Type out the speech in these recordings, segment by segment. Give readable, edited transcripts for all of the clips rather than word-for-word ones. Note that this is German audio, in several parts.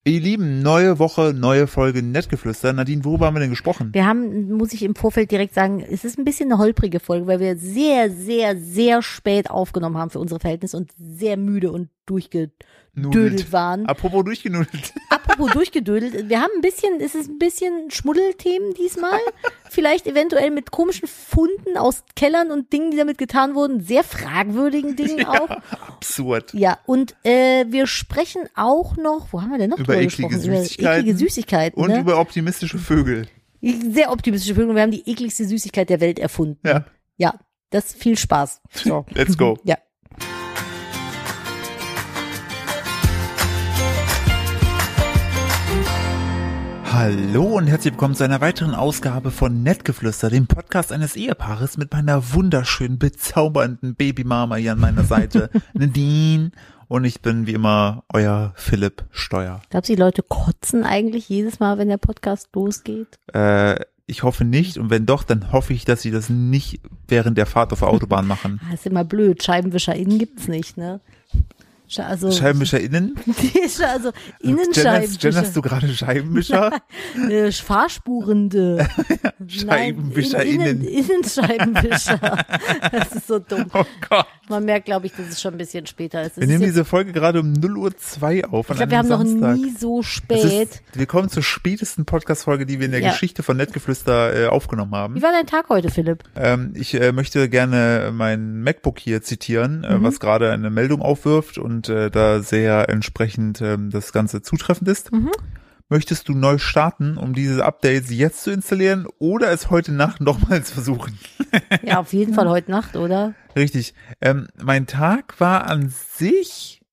Ihr Lieben, neue Woche, neue Folge Nettgeflüster. Nadine, worüber haben wir denn gesprochen? Wir haben, muss ich im Vorfeld direkt sagen, es ist ein bisschen eine holprige Folge, weil wir sehr, sehr, sehr spät aufgenommen haben für unsere Verhältnisse und sehr müde und durchgedödelt waren. Apropos durchgenudelt. Apropos durchgedödelt. Wir haben es ist ein bisschen Schmuddelthemen diesmal. Vielleicht eventuell mit komischen Funden aus Kellern und Dingen, die damit getan wurden. Sehr fragwürdigen Dingen auch. Absurd. Ja, und wir sprechen auch noch, wo haben wir denn noch Über eklige Süßigkeiten. Über eklige Süßigkeiten. Und ne? über optimistische Vögel. Sehr optimistische Vögel. Wir haben die ekligste Süßigkeit der Welt erfunden. Ja. Ja, das viel Spaß. So. Let's go. Ja. Hallo und herzlich willkommen zu einer weiteren Ausgabe von Nettgeflüster, dem Podcast eines Ehepaares mit meiner wunderschönen, bezaubernden Babymama hier an meiner Seite, Nadine. Und ich bin wie immer euer Philipp Steuer. Glaubst du, die Leute kotzen eigentlich jedes Mal, wenn der Podcast losgeht? Ich hoffe nicht, und wenn doch, dann hoffe ich, dass sie das nicht während der Fahrt auf der Autobahn machen. Das ist immer blöd. ScheibenwischerInnen gibt's nicht, ne? Also, ScheibenwischerInnen? Also Innenscheibenwischer. Genderst du gerade Scheibenwischer? Fahrspurende. ScheibenwischerInnen. Innenscheibenwischer. Das ist so dumm. Oh Gott. Man merkt, glaube ich, dass es schon ein bisschen später ist. Wir nehmen diese Folge gerade um 0:02 auf. Ich glaube, wir haben Samstag. noch nie so spät. Wir kommen zur spätesten Podcast-Folge, die wir in der Geschichte von Nettgeflüster aufgenommen haben. Wie war dein Tag heute, Philipp? Ich möchte gerne mein MacBook hier zitieren, was gerade eine Meldung aufwirft und da sehr entsprechend das Ganze zutreffend ist. Möchtest du neu starten, um diese Updates jetzt zu installieren oder es heute Nacht nochmals versuchen? Ja, auf jeden Fall heute Nacht, oder? Richtig. Mein Tag war an sich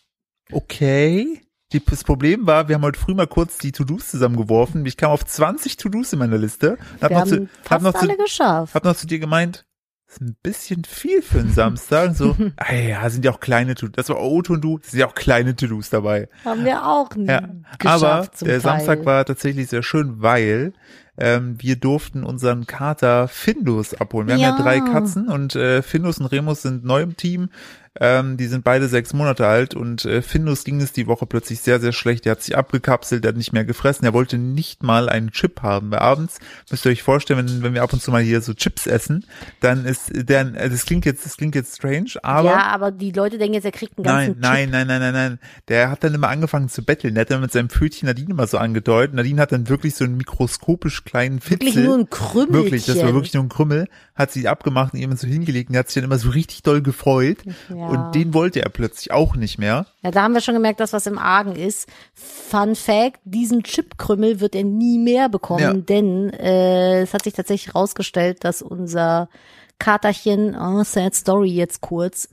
okay. Das Problem war, wir haben heute früh mal kurz die To-Dos zusammengeworfen. Ich kam auf 20 To-Dos in meiner Liste. Wir haben fast alle geschafft. Hab noch zu dir gemeint, das ist ein bisschen viel für einen Samstag. So, ja, sind ja auch kleine To-Dos. Das war Otto und du, sind ja auch kleine To-Dos dabei. Haben wir auch nie geschafft. Aber zum der Teil. Samstag war tatsächlich sehr schön, weil wir durften unseren Kater Findus abholen. Wir haben ja 3 Katzen und Findus und Remus sind neu im Team. Die sind beide 6 Monate alt und Findus ging es die Woche plötzlich sehr, sehr schlecht. Der hat sich abgekapselt, der hat nicht mehr gefressen. Er wollte nicht mal einen Chip haben. Weil abends, müsst ihr euch vorstellen, wenn wir ab und zu mal hier so Chips essen, dann ist das klingt jetzt strange, aber. Ja, aber die Leute denken jetzt, er kriegt einen ganzen Chip. Nein. Der hat dann immer angefangen zu betteln. Der hat dann mit seinem Pfötchen Nadine immer so angedeutet. Nadine hat dann wirklich so einen mikroskopisch kleinen Fitzel. Wirklich nur ein Krümmelchen. Wirklich, das war wirklich nur ein Krümmel. Hat sie abgemacht und jemand so hingelegt und der hat sich dann immer so richtig doll gefreut. Ja. Und den wollte er plötzlich auch nicht mehr. Ja, da haben wir schon gemerkt, dass was im Argen ist. Fun Fact, diesen Chipkrümmel wird er nie mehr bekommen, denn es hat sich tatsächlich rausgestellt, dass unser Katerchen, sad story jetzt kurz,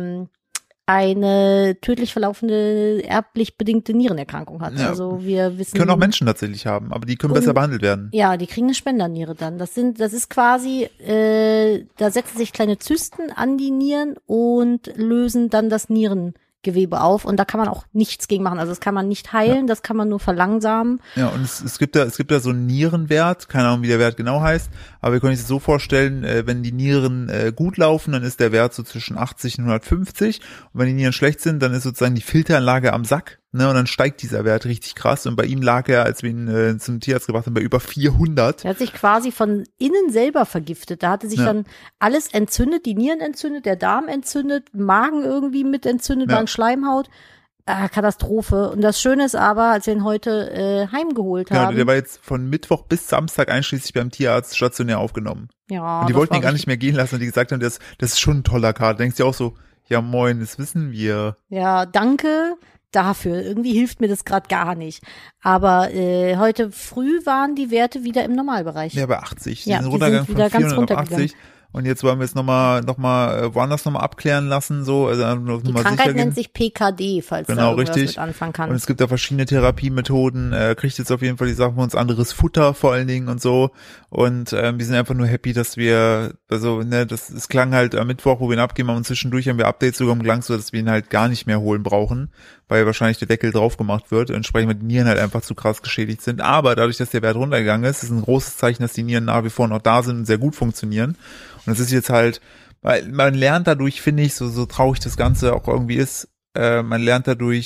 eine tödlich verlaufende, erblich bedingte Nierenerkrankung hat. Ja. Also wir wissen. Können auch Menschen tatsächlich haben, aber die können besser behandelt werden. Ja, die kriegen eine Spenderniere dann. Das ist quasi, da setzen sich kleine Zysten an die Nieren und lösen dann das Nierengewebe auf und da kann man auch nichts gegen machen. Also das kann man nicht heilen, das kann man nur verlangsamen. Ja, und es gibt da so einen Nierenwert, keine Ahnung, wie der Wert genau heißt, aber wir können uns das so vorstellen, wenn die Nieren gut laufen, dann ist der Wert so zwischen 80 und 150 und wenn die Nieren schlecht sind, dann ist sozusagen die Filteranlage am Sack, ne, und dann steigt dieser Wert richtig krass und bei ihm lag er, als wir ihn zum Tierarzt gebracht haben, bei über 400. Er hat sich quasi von innen selber vergiftet. Da hatte sich dann alles entzündet, die Nieren entzündet, der Darm entzündet, Magen irgendwie mit entzündet, Magenschleimhaut. Katastrophe. Und das Schöne ist aber, als wir ihn heute heimgeholt haben. Ja, der war jetzt von Mittwoch bis Samstag einschließlich beim Tierarzt stationär aufgenommen. Ja. Und die wollten ihn gar nicht mehr gehen lassen und die gesagt haben, das ist schon ein toller Kater. Denkst du auch so, ja moin, das wissen wir. Ja, danke dafür. Irgendwie hilft mir das gerade gar nicht. Aber heute früh waren die Werte wieder im Normalbereich. Ja, bei 80. Die Ja, sind die runtergegangen sind wieder von ganz 400 auf 80. Und jetzt wollen wir es nochmal woanders nochmal abklären lassen, so, also Die nochmal Krankheit sicher nennt gehen. sich PKD, falls Genau, da irgendwas richtig. mit anfangen kann. Und es gibt da verschiedene Therapiemethoden, kriegt jetzt auf jeden Fall die Sachen von uns anderes Futter vor allen Dingen und so. Und wir sind einfach nur happy, dass wir, also, ne, es klang halt am Mittwoch, wo wir ihn abgeben haben und zwischendurch haben wir Updates sogar klang so, dass wir ihn halt gar nicht mehr holen brauchen, weil wahrscheinlich der Deckel drauf gemacht wird, entsprechend weil die Nieren halt einfach zu krass geschädigt sind. Aber dadurch, dass der Wert runtergegangen ist ein großes Zeichen, dass die Nieren nach wie vor noch da sind und sehr gut funktionieren. Und es ist jetzt halt, weil man lernt dadurch, finde ich, so traurig das Ganze auch irgendwie ist, man lernt dadurch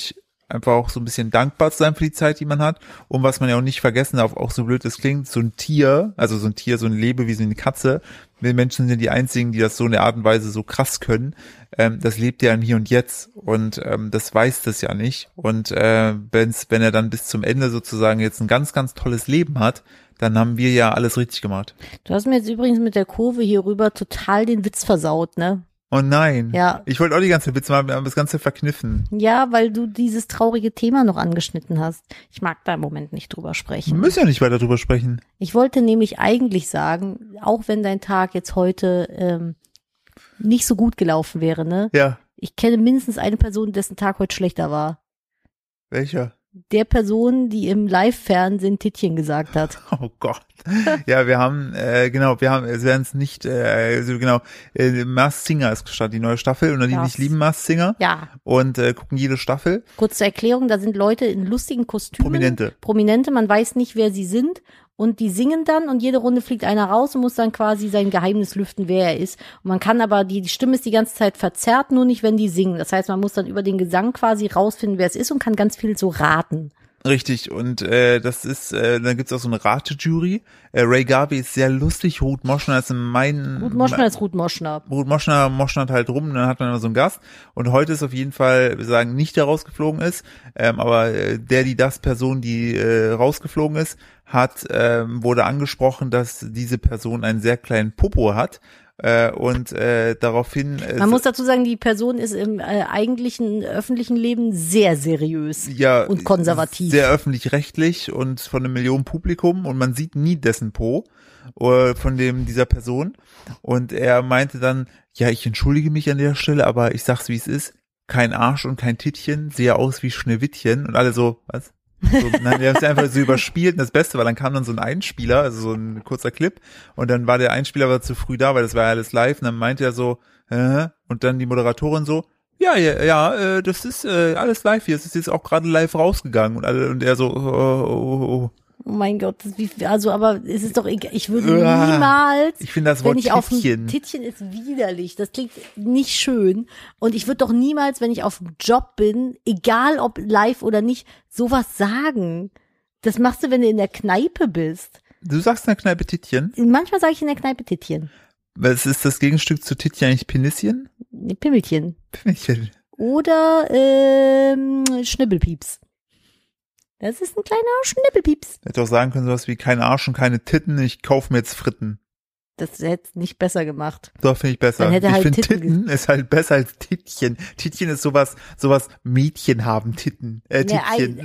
einfach auch so ein bisschen dankbar zu sein für die Zeit, die man hat. Und was man ja auch nicht vergessen darf, auch so blöd es klingt, so ein Tier, so ein Lebewesen, eine Katze, wir Menschen sind ja die einzigen, die das so in der Art und Weise so krass können. Das lebt ja im Hier und Jetzt und das weiß das ja nicht. Und wenn er dann bis zum Ende sozusagen jetzt ein ganz, ganz tolles Leben hat, dann haben wir ja alles richtig gemacht. Du hast mir jetzt übrigens mit der Kurve hier rüber total den Witz versaut, ne? Oh nein. Ja. Ich wollte auch die ganze Witze machen, wir haben das Ganze verkniffen. Ja, weil du dieses traurige Thema noch angeschnitten hast. Ich mag da im Moment nicht drüber sprechen. Wir müssen ja nicht weiter drüber sprechen. Ich wollte nämlich eigentlich sagen, auch wenn dein Tag jetzt heute nicht so gut gelaufen wäre, ne? Ja. Ich kenne mindestens eine Person, dessen Tag heute schlechter war. Welcher? Der Person, die im Live-Fernsehen Tittchen gesagt hat. Oh Gott. Ja, es werden es nicht, Masked Singer ist gestartet, die neue Staffel, und ich lieben Masked Singer. Ja. Und gucken jede Staffel. Kurz zur Erklärung, da sind Leute in lustigen Kostümen. Prominente, man weiß nicht, wer sie sind. Und die singen dann und jede Runde fliegt einer raus und muss dann quasi sein Geheimnis lüften, wer er ist. Und man kann aber, die Stimme ist die ganze Zeit verzerrt, nur nicht, wenn die singen. Das heißt, man muss dann über den Gesang quasi rausfinden, wer es ist und kann ganz viel so raten. Richtig, und das ist, dann gibt's auch so eine Ratejury. Ray Garvey ist sehr lustig, Ruth Moschner ist Ruth Moschner ist Ruth Moschner. Ruth Moschner moschnert halt rum, dann hat man immer so einen Gast. Und heute ist auf jeden Fall, wir sagen, nicht der rausgeflogen ist, aber das Person, die rausgeflogen ist, wurde angesprochen, dass diese Person einen sehr kleinen Popo hat. Und daraufhin man muss dazu sagen, die Person ist im eigentlichen öffentlichen Leben sehr seriös und konservativ. Sehr öffentlich-rechtlich und von einem Millionen Publikum, und man sieht nie dessen Po von dieser Person. Und er meinte dann, ja, ich entschuldige mich an der Stelle, aber ich sag's, wie es ist. Kein Arsch und kein Tittchen, sehe aus wie Schneewittchen. Und alle so, was? So, nein, wir haben es einfach so überspielt, und das Beste war, dann kam dann so ein Einspieler, also so ein kurzer Clip, und dann war der Einspieler aber zu früh da, weil das war ja alles live, und dann meinte er so, und dann die Moderatorin so, ja, das ist alles live hier, es ist jetzt auch gerade live rausgegangen, und er so, oh. Oh mein Gott, aber es ist doch egal, ich würde niemals, ich finde das Wort wenn ich Tittchen ist widerlich, das klingt nicht schön, und ich würde doch niemals, wenn ich auf dem Job bin, egal ob live oder nicht, sowas sagen. Das machst du, wenn du in der Kneipe bist. Du sagst in der Kneipe Tittchen? Manchmal sage ich in der Kneipe Tittchen. Was ist das Gegenstück zu Tittchen eigentlich, Penisschen? Pimmelchen. Oder Schnibbelpieps. Das ist ein kleiner Schnippelpieps. Hätte auch sagen können, sowas wie kein Arsch und keine Titten, ich kaufe mir jetzt Fritten. Das hätte nicht besser gemacht. Doch, finde ich besser. Dann hätte ich finde Titten ist halt besser als Tittchen. Tittchen ist sowas Mädchen haben Titten. Tittchen.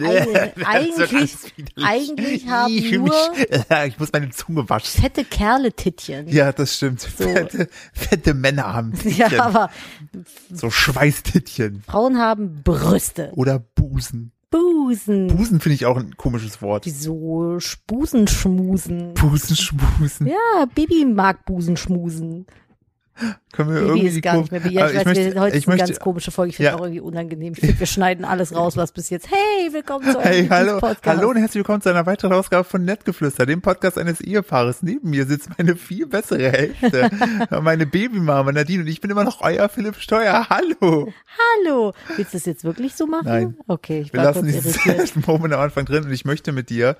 Eigentlich haben ich muss meine Zunge waschen. Fette Kerle Tittchen. Ja, das stimmt. So. Fette Männer haben Tittchen. Ja, aber so Schweißtittchen. Frauen haben Brüste. Oder Busen. Busen finde ich auch ein komisches Wort. Wieso? Busenschmusen. Busenschmusen. Ja, Baby mag Busenschmusen. Können wir Baby irgendwie ist gar nicht mehr Baby. Ja, heute ist eine ganz komische Folge. Ich finde es ja auch irgendwie unangenehm. Ich finde, wir schneiden alles raus, was bis jetzt. Hey, willkommen zu eurem Podcast. Hallo und herzlich willkommen zu einer weiteren Ausgabe von Nettgeflüster, dem Podcast eines Ehepaares. Neben mir sitzt meine viel bessere Hälfte, meine Babymama Nadine, und ich bin immer noch euer Philipp Steuer. Hallo. Hallo. Willst du das jetzt wirklich so machen? Nein. Okay, ich war kurz irritiert. Wir lassen diesen Moment am Anfang drin, und ich möchte mit dir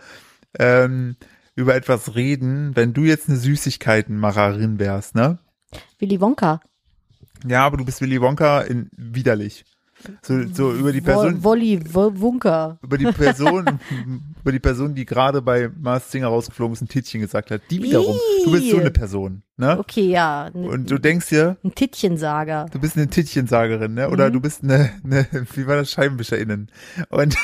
über etwas reden, wenn du jetzt eine Süßigkeitenmacherin wärst, ne? Willy Wonka. Ja, aber du bist Willy Wonka in widerlich. So über die Person. Wolli Wonka. Über die Person, die gerade bei Masked Singer rausgeflogen ist, ein Tittchen gesagt hat. Die wiederum. Du bist so eine Person, ne? Okay, ja. Und du denkst dir. Ein Tittchensager. Du bist eine Tittchensagerin, ne? Oder du bist eine, wie war das, ScheibenwischerInnen. Und.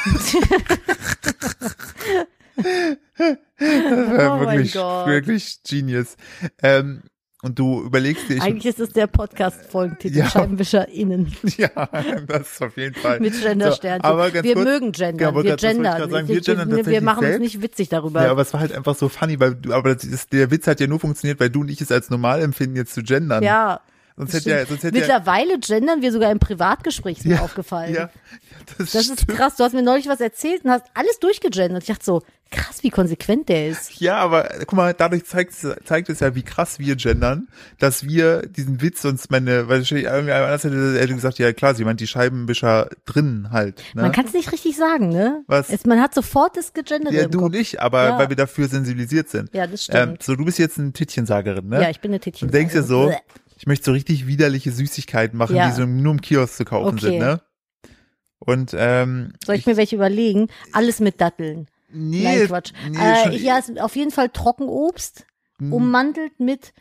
Das war wirklich genius. Und du überlegst dir. Eigentlich ist es der Podcast-Folgentitel, ja. ScheibenwischerInnen. Ja, das ist auf jeden Fall. Mit Gendersternchen. So, aber wir mögen gendern. Ja, wir gendern. Wir machen uns nicht witzig darüber. Ja, aber es war halt einfach so funny, weil der Witz hat ja nur funktioniert, weil du und ich es als normal empfinden, jetzt zu gendern. Ja. Mittlerweile gendern wir sogar im Privatgespräch, ist mir aufgefallen. Ja, das ist krass. Du hast mir neulich was erzählt und hast alles durchgegendert. Ich dachte so, krass, wie konsequent der ist. Ja, aber guck mal, dadurch zeigt es ja, wie krass wir gendern, dass wir diesen Witz uns weil irgendwie anders hätte gesagt, ja klar, sie meint die Scheibenwischer drinnen halt. Ne? Man kann es nicht richtig sagen, ne? Was? Man hat sofort das gegendert. Ja, du nicht, aber weil wir dafür sensibilisiert sind. Ja, das stimmt. So, du bist jetzt eine Tittchensagerin, ne? Ja, ich bin eine Tittchensagerin. Du denkst ja so, ich möchte so richtig widerliche Süßigkeiten machen, die so nur im Kiosk zu kaufen sind, ne? Und soll ich mir welche überlegen? Alles mit Datteln. Nee, nein, Quatsch. Ja, es ist auf jeden Fall Trockenobst, ummantelt mit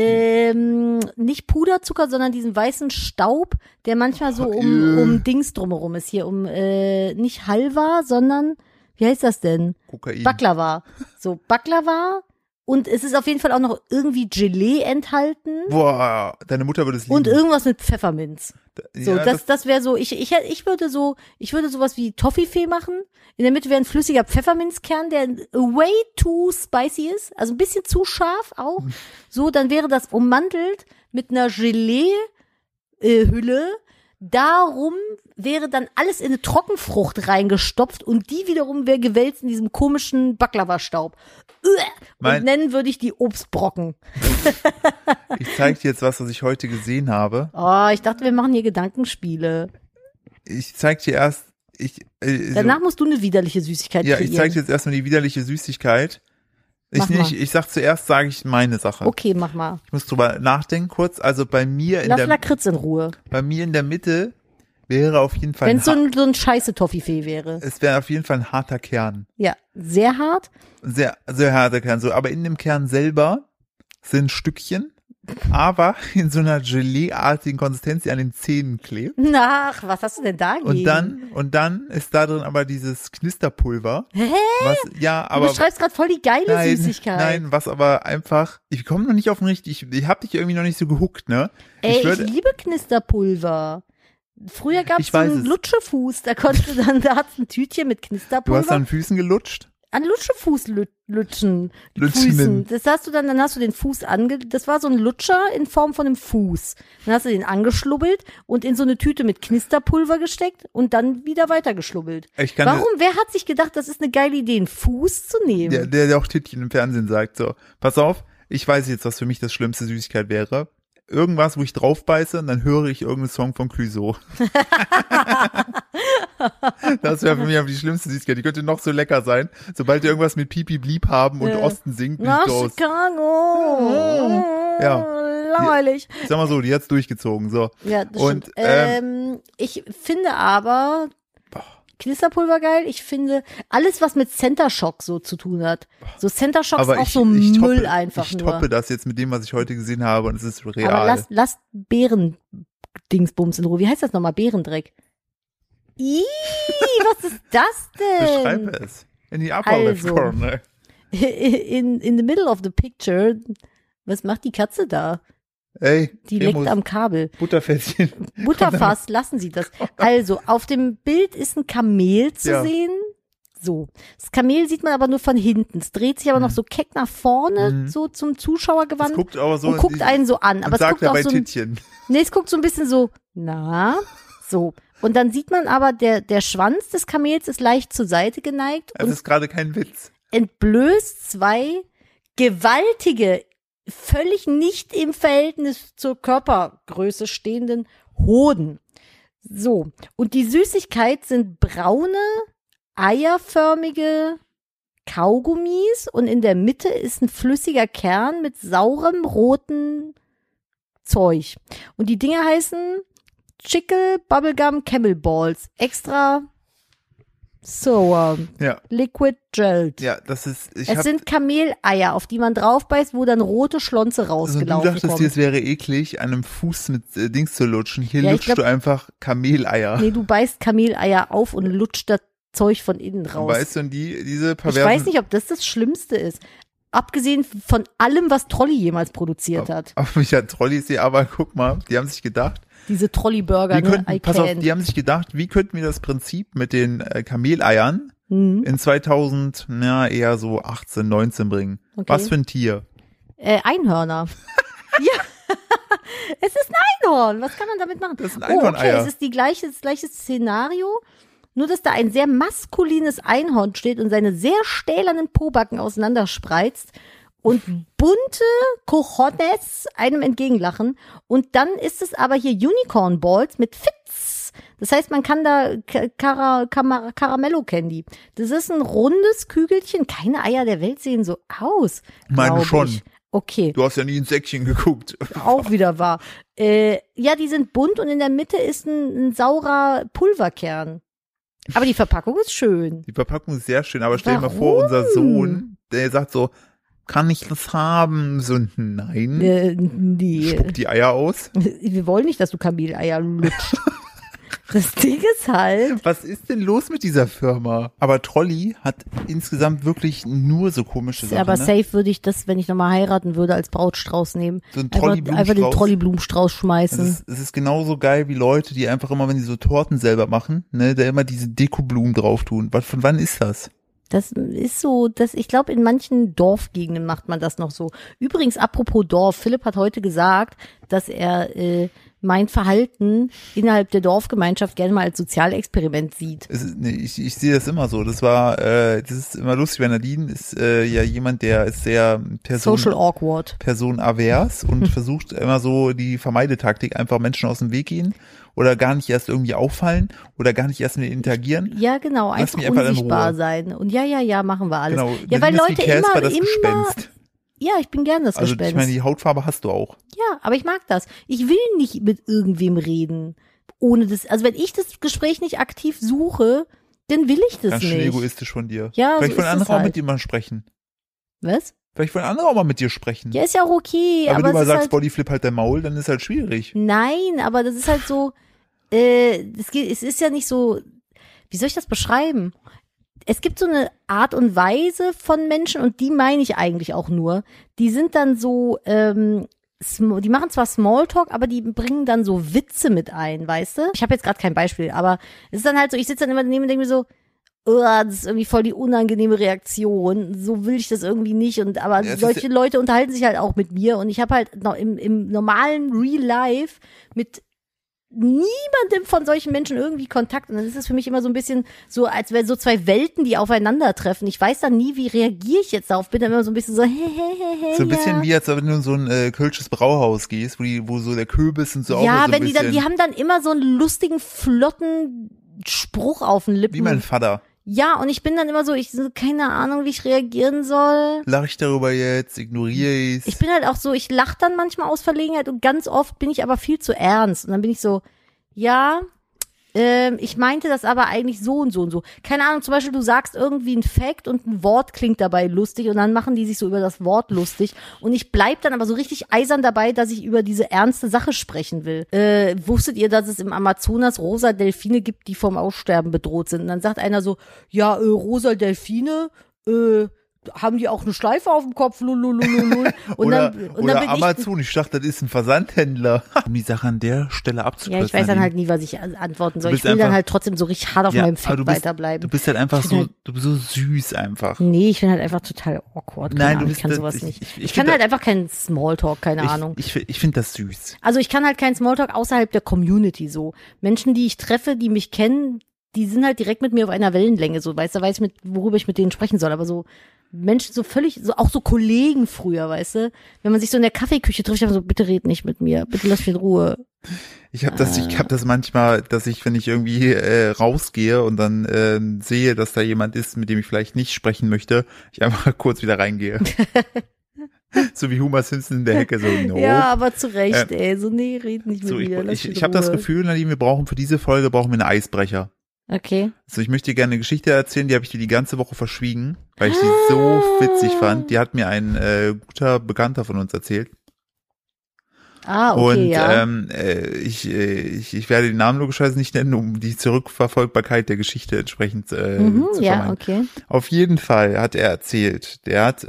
nicht Puderzucker, sondern diesen weißen Staub, der manchmal so um Dings drumherum ist. Hier nicht Halva, sondern, wie heißt das denn? Kokain. Baklava. So, Baklava. Und es ist auf jeden Fall auch noch irgendwie Gelee enthalten. Boah, deine Mutter würde es lieben. Und irgendwas mit Pfefferminz. So, ja, das wäre so, ich würde sowas wie Toffifee machen. In der Mitte wäre ein flüssiger Pfefferminzkern, der way too spicy ist, also ein bisschen zu scharf auch. So, dann wäre das ummantelt mit einer Gelee-Hülle. Darum wäre dann alles in eine Trockenfrucht reingestopft und die wiederum wäre gewälzt in diesem komischen Baklava-Staub. Und nennen würde ich die Obstbrocken. Ich zeige dir jetzt was ich heute gesehen habe. Oh, ich dachte, wir machen hier Gedankenspiele. Ich zeig dir erst, danach musst du eine widerliche Süßigkeit kreieren. Ja, ich zeig dir jetzt erstmal die widerliche Süßigkeit. Ich sage ich meine Sache. Okay, mach mal. Ich muss drüber nachdenken kurz. Also bei mir Lass Lakritz in Ruhe. Bei mir in der Mitte wäre auf jeden Fall wenn es so ein scheiße Toffifee wäre. Es wäre auf jeden Fall ein harter Kern. Ja, sehr hart. Sehr, sehr harter Kern. So, aber in dem Kern selber sind Stückchen, aber in so einer Gelee-artigen Konsistenz, die an den Zähnen klebt. Ach, was hast du denn da gegen? Und dann ist da drin aber dieses Knisterpulver. Hä? Aber du beschreibst gerade voll die geile Süßigkeit. Nein, was aber einfach, ich komme noch nicht auf den richtigen, ich hab dich irgendwie noch nicht so gehuckt, ne? Ich liebe Knisterpulver. Früher gab es so einen Lutschefuß, da hat's ein Tütchen mit Knisterpulver. Du hast an Füßen gelutscht? An Lutschefuß lutschen. Das hast du dann hast du den Fuß das war so ein Lutscher in Form von einem Fuß. Dann hast du den angeschlubbelt und in so eine Tüte mit Knisterpulver gesteckt und dann wieder weitergeschlubbelt. Wer hat sich gedacht, das ist eine geile Idee, einen Fuß zu nehmen? Der auch Tittchen im Fernsehen sagt so, pass auf, ich weiß jetzt, was für mich das schlimmste Süßigkeit wäre. Irgendwas, wo ich drauf beiße und dann höre ich irgendeinen Song von Clouseau. Das wäre für mich die schlimmste Süßigkeit. Die könnte noch so lecker sein. Sobald die irgendwas mit Pipi Blieb haben und Osten singt, bin ich los. Chicago. Ja. Langweilig. Ich sag mal so, die hat's durchgezogen. So. Ja, das stimmt. Ich finde aber Knisterpulver geil. Ich finde alles, was mit Center Shock so zu tun hat. So Center Shock ist auch so Müll einfach nur. Ich toppe das jetzt mit dem, was ich heute gesehen habe und es ist real. Aber lass Bären-Dingsbums in Ruhe. Wie heißt das nochmal? Bärendreck. Was ist das denn? Beschreibe es. In die upper left corner. In the middle of the picture. Was macht die Katze da? Ey, die leckt am Kabel. Butterfässchen. Butterfass, lassen Sie das. Also, auf dem Bild ist ein Kamel zu sehen. So. Das Kamel sieht man aber nur von hinten. Es dreht sich aber noch so keck nach vorne, so zum Zuschauer gewandt. Es guckt aber so und guckt einen so an. Aber es guckt auch so es guckt so ein bisschen so, so. Und dann sieht man aber, der Schwanz des Kamels ist leicht zur Seite geneigt. Das ist gerade kein Witz. Entblößt zwei gewaltige, völlig nicht im Verhältnis zur Körpergröße stehenden Hoden. So. Und die Süßigkeit sind braune, eierförmige Kaugummis und in der Mitte ist ein flüssiger Kern mit saurem, roten Zeug. Und die Dinger heißen Chickle Bubblegum Camel Balls. Extra Sour. Ja. Liquid Gelled. Ja, das ist. Es sind Kameleier, auf die man drauf beißt, wo dann rote Schlonze rausgelaufen kommen. Du dachtest dir, es wäre eklig, an einem Fuß mit Dings zu lutschen. Hier lutschst du einfach Kameleier. Nee, du beißt Kameleier auf und lutscht das Zeug von innen raus. Weißt du, diese perversen... Ich weiß nicht, ob das Schlimmste ist. Abgesehen von allem, was Trolli jemals produziert hat. Trolli ist aber guck mal, die haben sich gedacht, diese Trolli-Burger, die haben sich gedacht, wie könnten wir das Prinzip mit den Kameleiern in 2000, eher so 18, 19 bringen? Okay. Was für ein Tier? Einhörner. Ja. Es ist ein Einhorn. Was kann man damit machen? Das ist ein Einhorn-Eier. Okay, es ist das gleiche Szenario, nur dass da ein sehr maskulines Einhorn steht und seine sehr stählernen Pobacken auseinanderspreizt und bunte Cojones einem entgegenlachen. Und dann ist es aber hier Unicorn Balls mit Fitz. Das heißt, man kann da Caramello Candy. Das ist ein rundes Kügelchen. Keine Eier der Welt sehen so aus. Meine schon. Ich. Okay. Du hast ja nie ins Säckchen geguckt. Auch wieder wahr. Ja, die sind bunt und in der Mitte ist ein saurer Pulverkern. Aber die Verpackung ist schön. Die Verpackung ist sehr schön, aber stell dir mal vor, unser Sohn, der sagt so, kann ich das haben? So, nein. Nee. Spuckt die Eier aus. Wir wollen nicht, dass du Kameleier lutscht. Das Ding ist halt. Was ist denn los mit dieser Firma? Aber Trolli hat insgesamt wirklich nur so komische Sachen. Aber safe würde ich das, wenn ich nochmal heiraten würde, als Brautstrauß nehmen. So ein Trolli-Blumenstrauß. Einfach den Trolli-Blumenstrauß schmeißen. Es ist genauso geil wie Leute, die einfach immer, wenn sie so Torten selber machen, ne, da immer diese Dekoblumen drauf tun. Von wann ist das? Das ist so, ich glaube, in manchen Dorfgegenden macht man das noch so. Übrigens, apropos Dorf, Philipp hat heute gesagt, dass er mein Verhalten innerhalb der Dorfgemeinschaft gerne mal als Sozialexperiment sieht. Ich sehe das immer so. Das ist immer lustig, weil Nadine ist ja jemand, der ist sehr Social awkward. Personavers und versucht immer so die Vermeidetaktik, einfach Menschen aus dem Weg gehen oder gar nicht erst irgendwie auffallen oder gar nicht erst mit interagieren. Ja, genau, einfach unsichtbar sein. Und ja, machen wir alles. Genau, ja, weil Leute immer Gespenst. Ja, ich bin gern das Gespenst. Also ich meine, die Hautfarbe hast du auch. Ja, aber ich mag das. Ich will nicht mit irgendwem reden, ohne das. Also wenn ich das Gespräch nicht aktiv suche, dann will ich das Ganz nicht. schön egoistisch von dir. Ja, vielleicht so wollen andere auch halt. mit dir mal sprechen. Was? Vielleicht wollen andere auch mal mit dir sprechen. Ja, ist ja auch okay. Aber wenn du mal sagst, halt, Bodyflip halt dein Maul, dann ist halt schwierig. Nein, aber das ist halt so, es ist ja nicht so, wie soll ich das beschreiben? Es gibt so eine Art und Weise von Menschen und die meine ich eigentlich auch nur. Die sind dann so, die machen zwar Smalltalk, aber die bringen dann so Witze mit ein, weißt du? Ich habe jetzt gerade kein Beispiel, aber es ist dann halt so, ich sitze dann immer daneben und denke mir so, das ist irgendwie voll die unangenehme Reaktion. So will ich das irgendwie nicht. Aber ja, solche Leute unterhalten sich halt auch mit mir und ich habe halt noch im normalen Real Life mit niemandem von solchen Menschen irgendwie Kontakt und dann ist es für mich immer so ein bisschen so, als wären so zwei Welten, die aufeinandertreffen. Ich weiß dann nie, wie reagiere ich jetzt darauf. Bin dann immer so ein bisschen so, hey. So ein bisschen wie, als wenn du in so ein kölsches Brauhaus gehst, wo so der Kürbis und so auch so ein bisschen. Ja, die haben dann immer so einen lustigen, flotten Spruch auf den Lippen. Wie mein Vater. Ja, und ich bin dann immer so, keine Ahnung, wie ich reagieren soll. Lach ich darüber jetzt, ignoriere ich's. Ich bin halt auch so, ich lache dann manchmal aus Verlegenheit und ganz oft bin ich aber viel zu ernst. Und dann bin ich so, ja, ich meinte das aber eigentlich so und so und so. Keine Ahnung, zum Beispiel du sagst irgendwie ein Fact und ein Wort klingt dabei lustig und dann machen die sich so über das Wort lustig und ich bleib dann aber so richtig eisern dabei, dass ich über diese ernste Sache sprechen will. Wusstet ihr, dass es im Amazonas rosa Delfine gibt, die vom Aussterben bedroht sind? Und dann sagt einer so, ja, rosa Delfine, haben die auch eine Schleife auf dem Kopf, lulululul. Oder Amazon, ich dachte, das ist ein Versandhändler. Um die Sache an der Stelle abzukürzen. Ja, ich weiß dann halt nie, was ich antworten soll. Ich will dann halt trotzdem so richtig hart auf meinem Fact weiterbleiben. Du bist halt einfach so, du bist so süß einfach. Nee, ich bin halt einfach total awkward. Nein, du bist ich kann sowas nicht. Ich kann halt einfach keinen Smalltalk, keine Ahnung. Ich finde das süß. Also ich kann halt keinen Smalltalk außerhalb der Community so. Menschen, die ich treffe, die mich kennen, die sind halt direkt mit mir auf einer Wellenlänge, so, weißt du, weiß ich worüber ich mit denen sprechen soll, aber so Menschen so völlig, so auch so Kollegen früher, weißt du, wenn man sich so in der Kaffeeküche trifft, ich so, bitte red nicht mit mir, bitte lass mich in Ruhe. Ich hab das manchmal, dass ich, wenn ich irgendwie rausgehe und dann sehe, dass da jemand ist, mit dem ich vielleicht nicht sprechen möchte, ich einfach kurz wieder reingehe. So wie Homer Simpson in der Hecke, so no. Ja, aber zu Recht, so nee, red nicht mit mir. Ich habe das Gefühl, Nadine, wir brauchen für diese Folge einen Eisbrecher. Okay. Also ich möchte dir gerne eine Geschichte erzählen, die habe ich dir die ganze Woche verschwiegen, weil ich die so witzig fand. Die hat mir ein guter Bekannter von uns erzählt. Okay, und ich werde den Namen logischerweise nicht nennen, um die Zurückverfolgbarkeit der Geschichte entsprechend zu vermeiden. Ja, okay. Auf jeden Fall hat er erzählt, der hat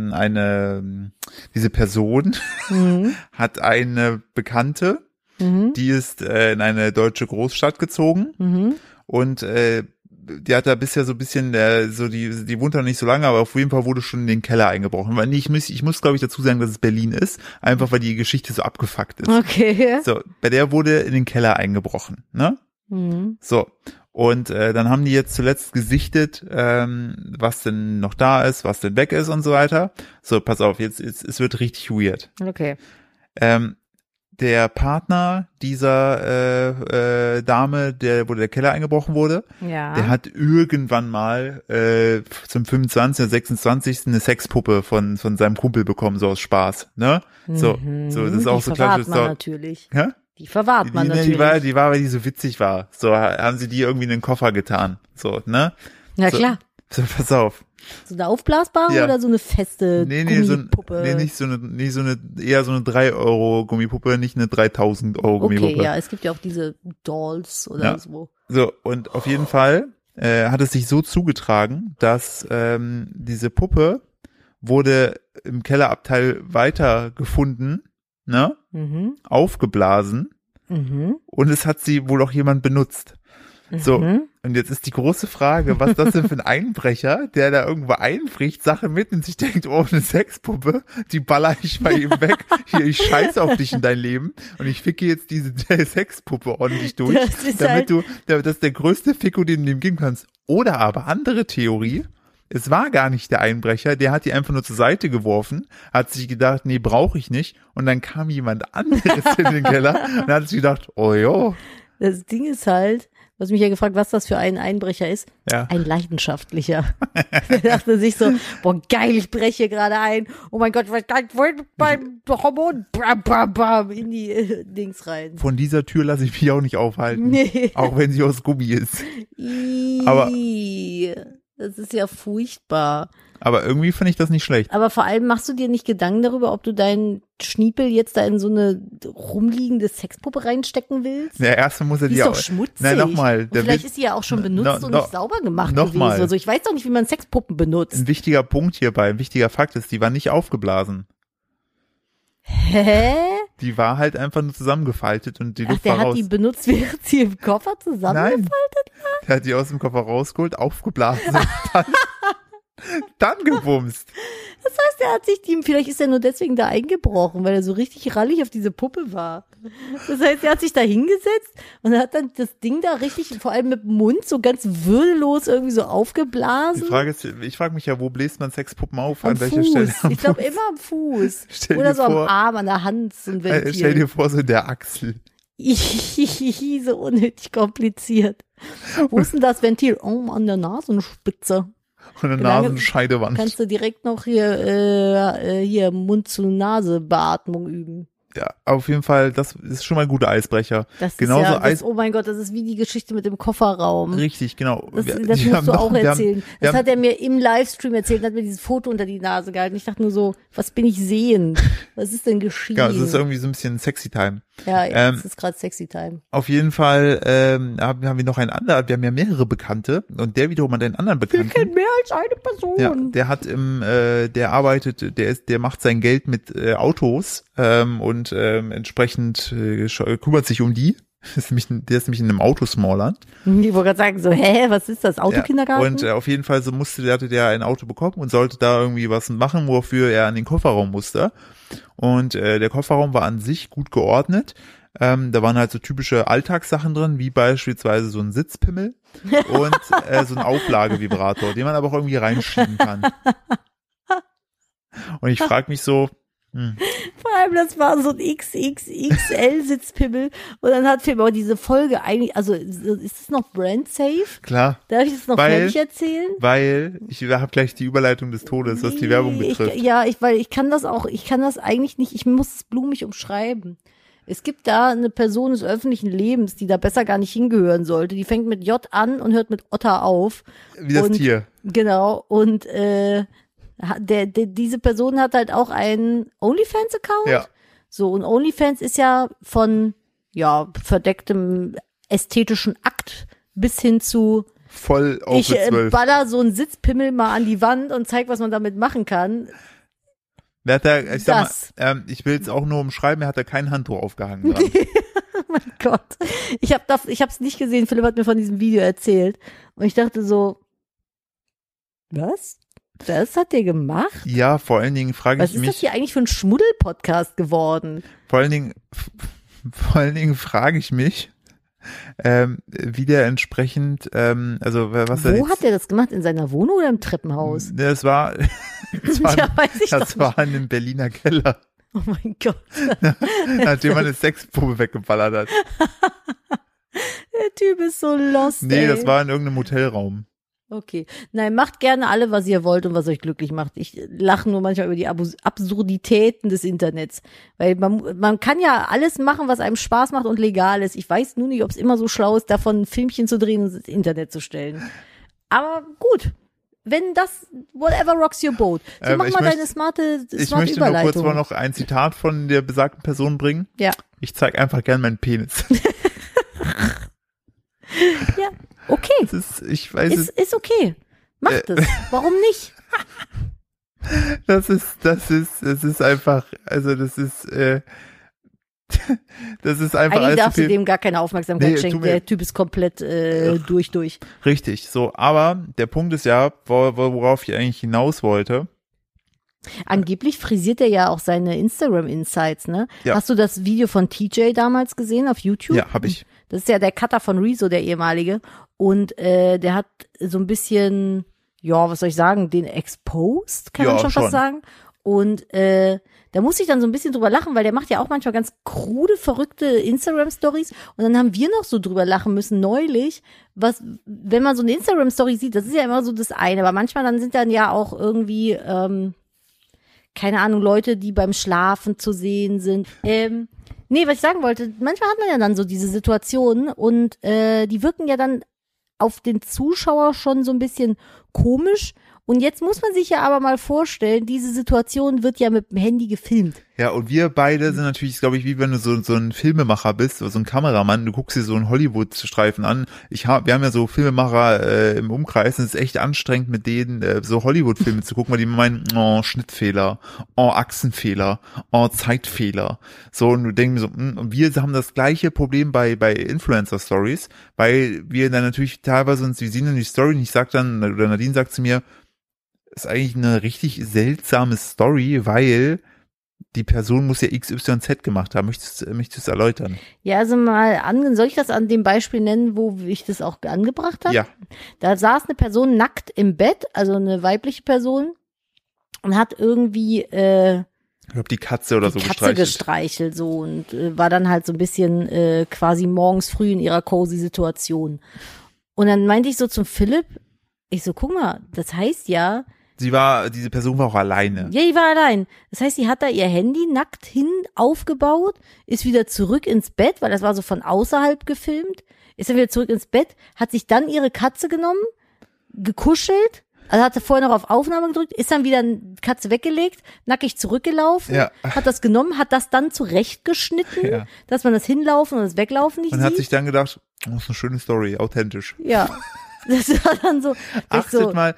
diese Person hat eine Bekannte, die ist in eine deutsche Großstadt gezogen und die hat da bisher so ein bisschen, so die wohnt da nicht so lange, aber auf jeden Fall wurde schon in den Keller eingebrochen. Weil ich muss glaube ich dazu sagen, dass es Berlin ist, einfach weil die Geschichte so abgefuckt ist. Okay. So, bei der wurde in den Keller eingebrochen, ne? Mhm. So. Und dann haben die jetzt zuletzt gesichtet, was denn noch da ist, was denn weg ist und so weiter. So, pass auf, jetzt es wird richtig weird. Okay. Der Partner dieser Dame, wo der Keller eingebrochen wurde, der hat irgendwann mal zum 25. oder 26. eine Sexpuppe von seinem Kumpel bekommen, so aus Spaß, ne? So, das ist auch so klassisch. Natürlich. Hä? Die verwahrt man natürlich. Die war, weil die so witzig war. So haben sie die irgendwie in den Koffer getan. So, ne? Ja, so, klar. So, pass auf. So eine aufblasbare oder so eine feste Gummipuppe? Eher so eine 3 € Gummipuppe, nicht eine 3.000 € Gummipuppe. Okay, ja, es gibt ja auch diese Dolls oder so. So, und auf jeden Fall hat es sich so zugetragen, dass diese Puppe wurde im Kellerabteil weiter gefunden, ne? Mhm. Aufgeblasen. Mhm. Und es hat sie wohl auch jemand benutzt. So, und jetzt ist die große Frage, was das denn für ein Einbrecher, der da irgendwo einbricht, Sache mit und sich denkt, oh, eine Sexpuppe, die baller ich mal eben weg. Hier, ich scheiße auf dich in dein Leben und ich ficke jetzt diese Sexpuppe ordentlich durch, das ist der größte Ficko, den du ihm geben kannst. Oder aber, andere Theorie, es war gar nicht der Einbrecher, der hat die einfach nur zur Seite geworfen, hat sich gedacht, nee, brauche ich nicht. Und dann kam jemand anderes in den Keller und hat sich gedacht, oh jo. Das Ding ist halt, du hast mich ja gefragt, was das für ein Einbrecher ist. Ja. Ein leidenschaftlicher. Der dachte sich so, boah, geil, ich breche gerade ein. Oh mein Gott, ich weiß gar nicht, wohin beim Hormon in die Dings rein. Von dieser Tür lasse ich mich auch nicht aufhalten. Nee. Auch wenn sie aus Gummi ist. Aber das ist ja furchtbar. Aber irgendwie finde ich das nicht schlecht. Aber vor allem machst du dir nicht Gedanken darüber, ob du deinen Schniepel jetzt da in so eine rumliegende Sexpuppe reinstecken willst? Ja, erstmal muss er die die ist auch. Doch schmutzig. Nein, nochmal. Vielleicht ist sie ja auch schon benutzt und nicht sauber gemacht gewesen. Also ich weiß doch nicht, wie man Sexpuppen benutzt. Ein wichtiger Punkt hierbei, ein wichtiger Fakt ist, die war nicht aufgeblasen. Hä? Die war halt einfach nur zusammengefaltet und die Luft der war raus. Hat die benutzt, während sie im Koffer zusammengefaltet war? Der hat die aus dem Koffer rausgeholt, aufgeblasen und dann gebumst. Das heißt, er hat sich vielleicht ist er nur deswegen da eingebrochen, weil er so richtig rallig auf diese Puppe war. Das heißt, er hat sich da hingesetzt und hat dann das Ding da richtig, vor allem mit dem Mund, so ganz würdelos irgendwie so aufgeblasen. Die Frage ist, ich frage mich ja, wo bläst man Sexpuppen auf? An welcher Stelle? Ich glaube immer am Fuß. Oder so am Arm, an der Hand, so ein Ventil. Stell dir vor, so in der Achsel. So unnötig kompliziert. Wo ist denn das Ventil? Oh, an der Nasenspitze. Und eine Nasenscheidewand. Kannst du direkt noch hier Mund-zu-Nase-Beatmung üben. Ja, auf jeden Fall, das ist schon mal ein guter Eisbrecher. Das ist oh mein Gott, das ist wie die Geschichte mit dem Kofferraum. Richtig, genau. Das musst du auch erzählen. Das hat er mir im Livestream erzählt, hat mir dieses Foto unter die Nase gehalten. Ich dachte nur so, was bin ich sehen? Was ist denn geschehen? Ja, es ist irgendwie so ein bisschen Sexy Time. Ja, es ist gerade Sexy Time. Auf jeden Fall haben wir noch einen anderen, wir haben ja mehrere Bekannte und der wiederum hat einen anderen Bekannten. Wir kennen mehr als eine Person. Ja, der hat der macht sein Geld mit Autos und entsprechend kümmert sich um die. Der ist nämlich in einem Autosmallland. Ich wollte gerade sagen, so, was ist das, Autokindergarten? Ja, und auf jeden Fall hatte der ein Auto bekommen und sollte da irgendwie was machen, wofür er an den Kofferraum musste. Und der Kofferraum war an sich gut geordnet. Da waren halt so typische Alltagssachen drin, wie beispielsweise so ein Sitzpimmel und so ein Auflagevibrator, den man aber auch irgendwie reinschieben kann. Und ich frage mich so, Vor allem, das war so ein XXXL-Sitzpimmel. Und dann hat Film aber diese Folge eigentlich, also ist es noch brand safe? Klar. Darf ich das noch fertig erzählen? Weil ich habe gleich die Überleitung des Todes, was die Werbung betrifft. Weil ich kann das eigentlich nicht, ich muss es blumig umschreiben. Es gibt da eine Person des öffentlichen Lebens, die da besser gar nicht hingehören sollte. Die fängt mit J an und hört mit Otter auf. Wie das Tier. Genau. Und diese Person hat halt auch einen OnlyFans-Account. Ja. So, und OnlyFans ist ja von verdecktem ästhetischen Akt bis hin zu voll auf ich baller so einen Sitzpimmel mal an die Wand und zeig, was man damit machen kann. Ich will es auch nur umschreiben, er hat da kein Handtuch aufgehangen dran. Oh mein Gott. Ich hab's nicht gesehen, Philipp hat mir von diesem Video erzählt. Und ich dachte so, was? Das hat der gemacht? Ja, vor allen Dingen frage ich mich. Was ist das hier eigentlich für ein Schmuddel-Podcast geworden? Vor allen Dingen frage ich mich, wie der entsprechend, Wo hat der das gemacht? In seiner Wohnung oder im Treppenhaus? Das war in einem Berliner Keller. Oh mein Gott. Nachdem man eine Sexprobe weggeballert hat. Der Typ ist so lost. Nee, ey. das war in irgendeinem Hotelraum. Okay. Nein, macht gerne alle, was ihr wollt und was euch glücklich macht. Ich lache nur manchmal über die Absurditäten des Internets. Weil man kann ja alles machen, was einem Spaß macht und legal ist. Ich weiß nur nicht, ob es immer so schlau ist, davon ein Filmchen zu drehen und ins Internet zu stellen. Aber gut. Wenn das, whatever rocks your boat. So, mach mal deine smarte Ich möchte nur kurz mal noch ein Zitat von der besagten Person bringen. Ja. Ich zeige einfach gern meinen Penis. Ja, okay. Ist okay. Macht es. Warum nicht? Das ist einfach, also das ist einfach eigentlich alles darfst zu du viel. dem gar keine Aufmerksamkeit schenken. Der Typ ist komplett durch. Richtig, so. Aber der Punkt ist ja, worauf ich eigentlich hinaus wollte. Angeblich frisiert er ja auch seine Instagram-Insights, ne? Ja. Hast du das Video von TJ damals gesehen auf YouTube? Ja, habe ich. Das ist ja der Cutter von Rezo, der ehemalige. Und der hat so ein bisschen, ja, was soll ich sagen, den exposed, kann man schon fast sagen. Und da muss ich dann so ein bisschen drüber lachen, weil der macht ja auch manchmal ganz krude, verrückte Instagram-Stories. Und dann haben wir noch so drüber lachen müssen neulich, wenn man so eine Instagram-Story sieht, das ist ja immer so das eine. Aber manchmal dann sind dann ja auch irgendwie, keine Ahnung, Leute, die beim Schlafen zu sehen sind. Nee, was ich sagen wollte, manchmal hat man ja dann so diese Situationen und die wirken ja dann auf den Zuschauer schon so ein bisschen komisch. Und jetzt muss man sich ja aber mal vorstellen, diese Situation wird ja mit dem Handy gefilmt. Ja, und wir beide sind natürlich, glaube ich, wie wenn du so ein Filmemacher bist, oder so ein Kameramann, du guckst dir so einen Hollywood-Streifen an. Wir haben ja so Filmemacher im Umkreis, und es ist echt anstrengend, mit denen so Hollywood-Filme zu gucken, weil die meinen, oh, Schnittfehler, oh, Achsenfehler, oh, Zeitfehler. So, und du denkst mir so, und wir haben das gleiche Problem bei Influencer-Stories, weil wir dann natürlich teilweise wir sehen dann die Story und ich sag dann, oder Nadine sagt zu mir, ist eigentlich eine richtig seltsame Story, weil die Person muss ja XYZ gemacht haben. Möchtest du es erläutern? Ja, also soll ich das an dem Beispiel nennen, wo ich das auch angebracht habe? Ja. Da saß eine Person nackt im Bett, also eine weibliche Person, und hat irgendwie ich glaube, die Katze oder so gestreichelt so und war dann halt so ein bisschen quasi morgens früh in ihrer cozy Situation. Und dann meinte ich so zum Philipp, ich so, guck mal, das heißt ja, diese Person war auch alleine. Ja, die war allein. Das heißt, sie hat da ihr Handy nackt hin aufgebaut, ist wieder zurück ins Bett, weil das war so von außerhalb gefilmt, ist dann wieder zurück ins Bett, hat sich dann ihre Katze genommen, gekuschelt, also hatte vorher noch auf Aufnahme gedrückt, ist dann wieder Katze weggelegt, nackig zurückgelaufen, hat das genommen, hat das dann zurechtgeschnitten, dass man das Hinlaufen und das Weglaufen nicht sieht. Und hat sich dann gedacht, oh, ist eine schöne Story, authentisch. Ja. Das war dann so. Achtet mal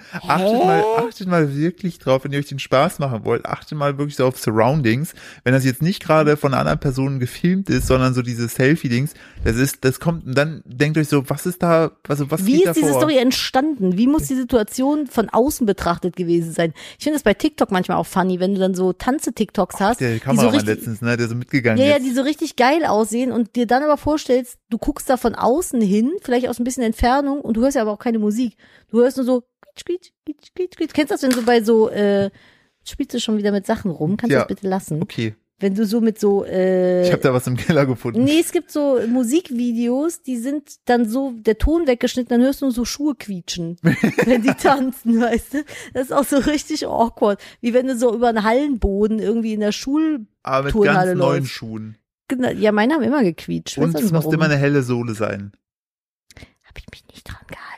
wirklich drauf, wenn ihr euch den Spaß machen wollt. Achtet mal wirklich so auf Surroundings. Wenn das jetzt nicht gerade von einer anderen Person gefilmt ist, sondern so diese Selfie-Dings, das kommt, und dann denkt euch so, was ist da, also was wie geht da ist diese vor? Story entstanden? Wie muss die Situation von außen betrachtet gewesen sein? Ich finde das bei TikTok manchmal auch funny, wenn du dann so Tanze-TikToks hast. Der Kameramann letztens, ne, der so mitgegangen ist. Ja, die so richtig geil aussehen und dir dann aber vorstellst, du guckst da von außen hin, vielleicht aus ein bisschen Entfernung und du hörst ja aber auch keine Musik. Du hörst nur so, quietsch. Kennst du das, wenn so bei so, spielst du schon wieder mit Sachen rum? Kannst du das bitte lassen? Okay. Wenn du so mit so, ich habe da was im Keller gefunden. Nee, es gibt so Musikvideos, die sind dann so, der Ton weggeschnitten, dann hörst du nur so Schuhe quietschen, wenn die tanzen, weißt du? Das ist auch so richtig awkward. Wie wenn du so über einen Hallenboden irgendwie in der Schulturnhalle aber mit ganz neuen Schuhen. Genau, ja, meine haben immer gequietscht. Und es muss immer eine helle Sohle sein. Habe ich mich nicht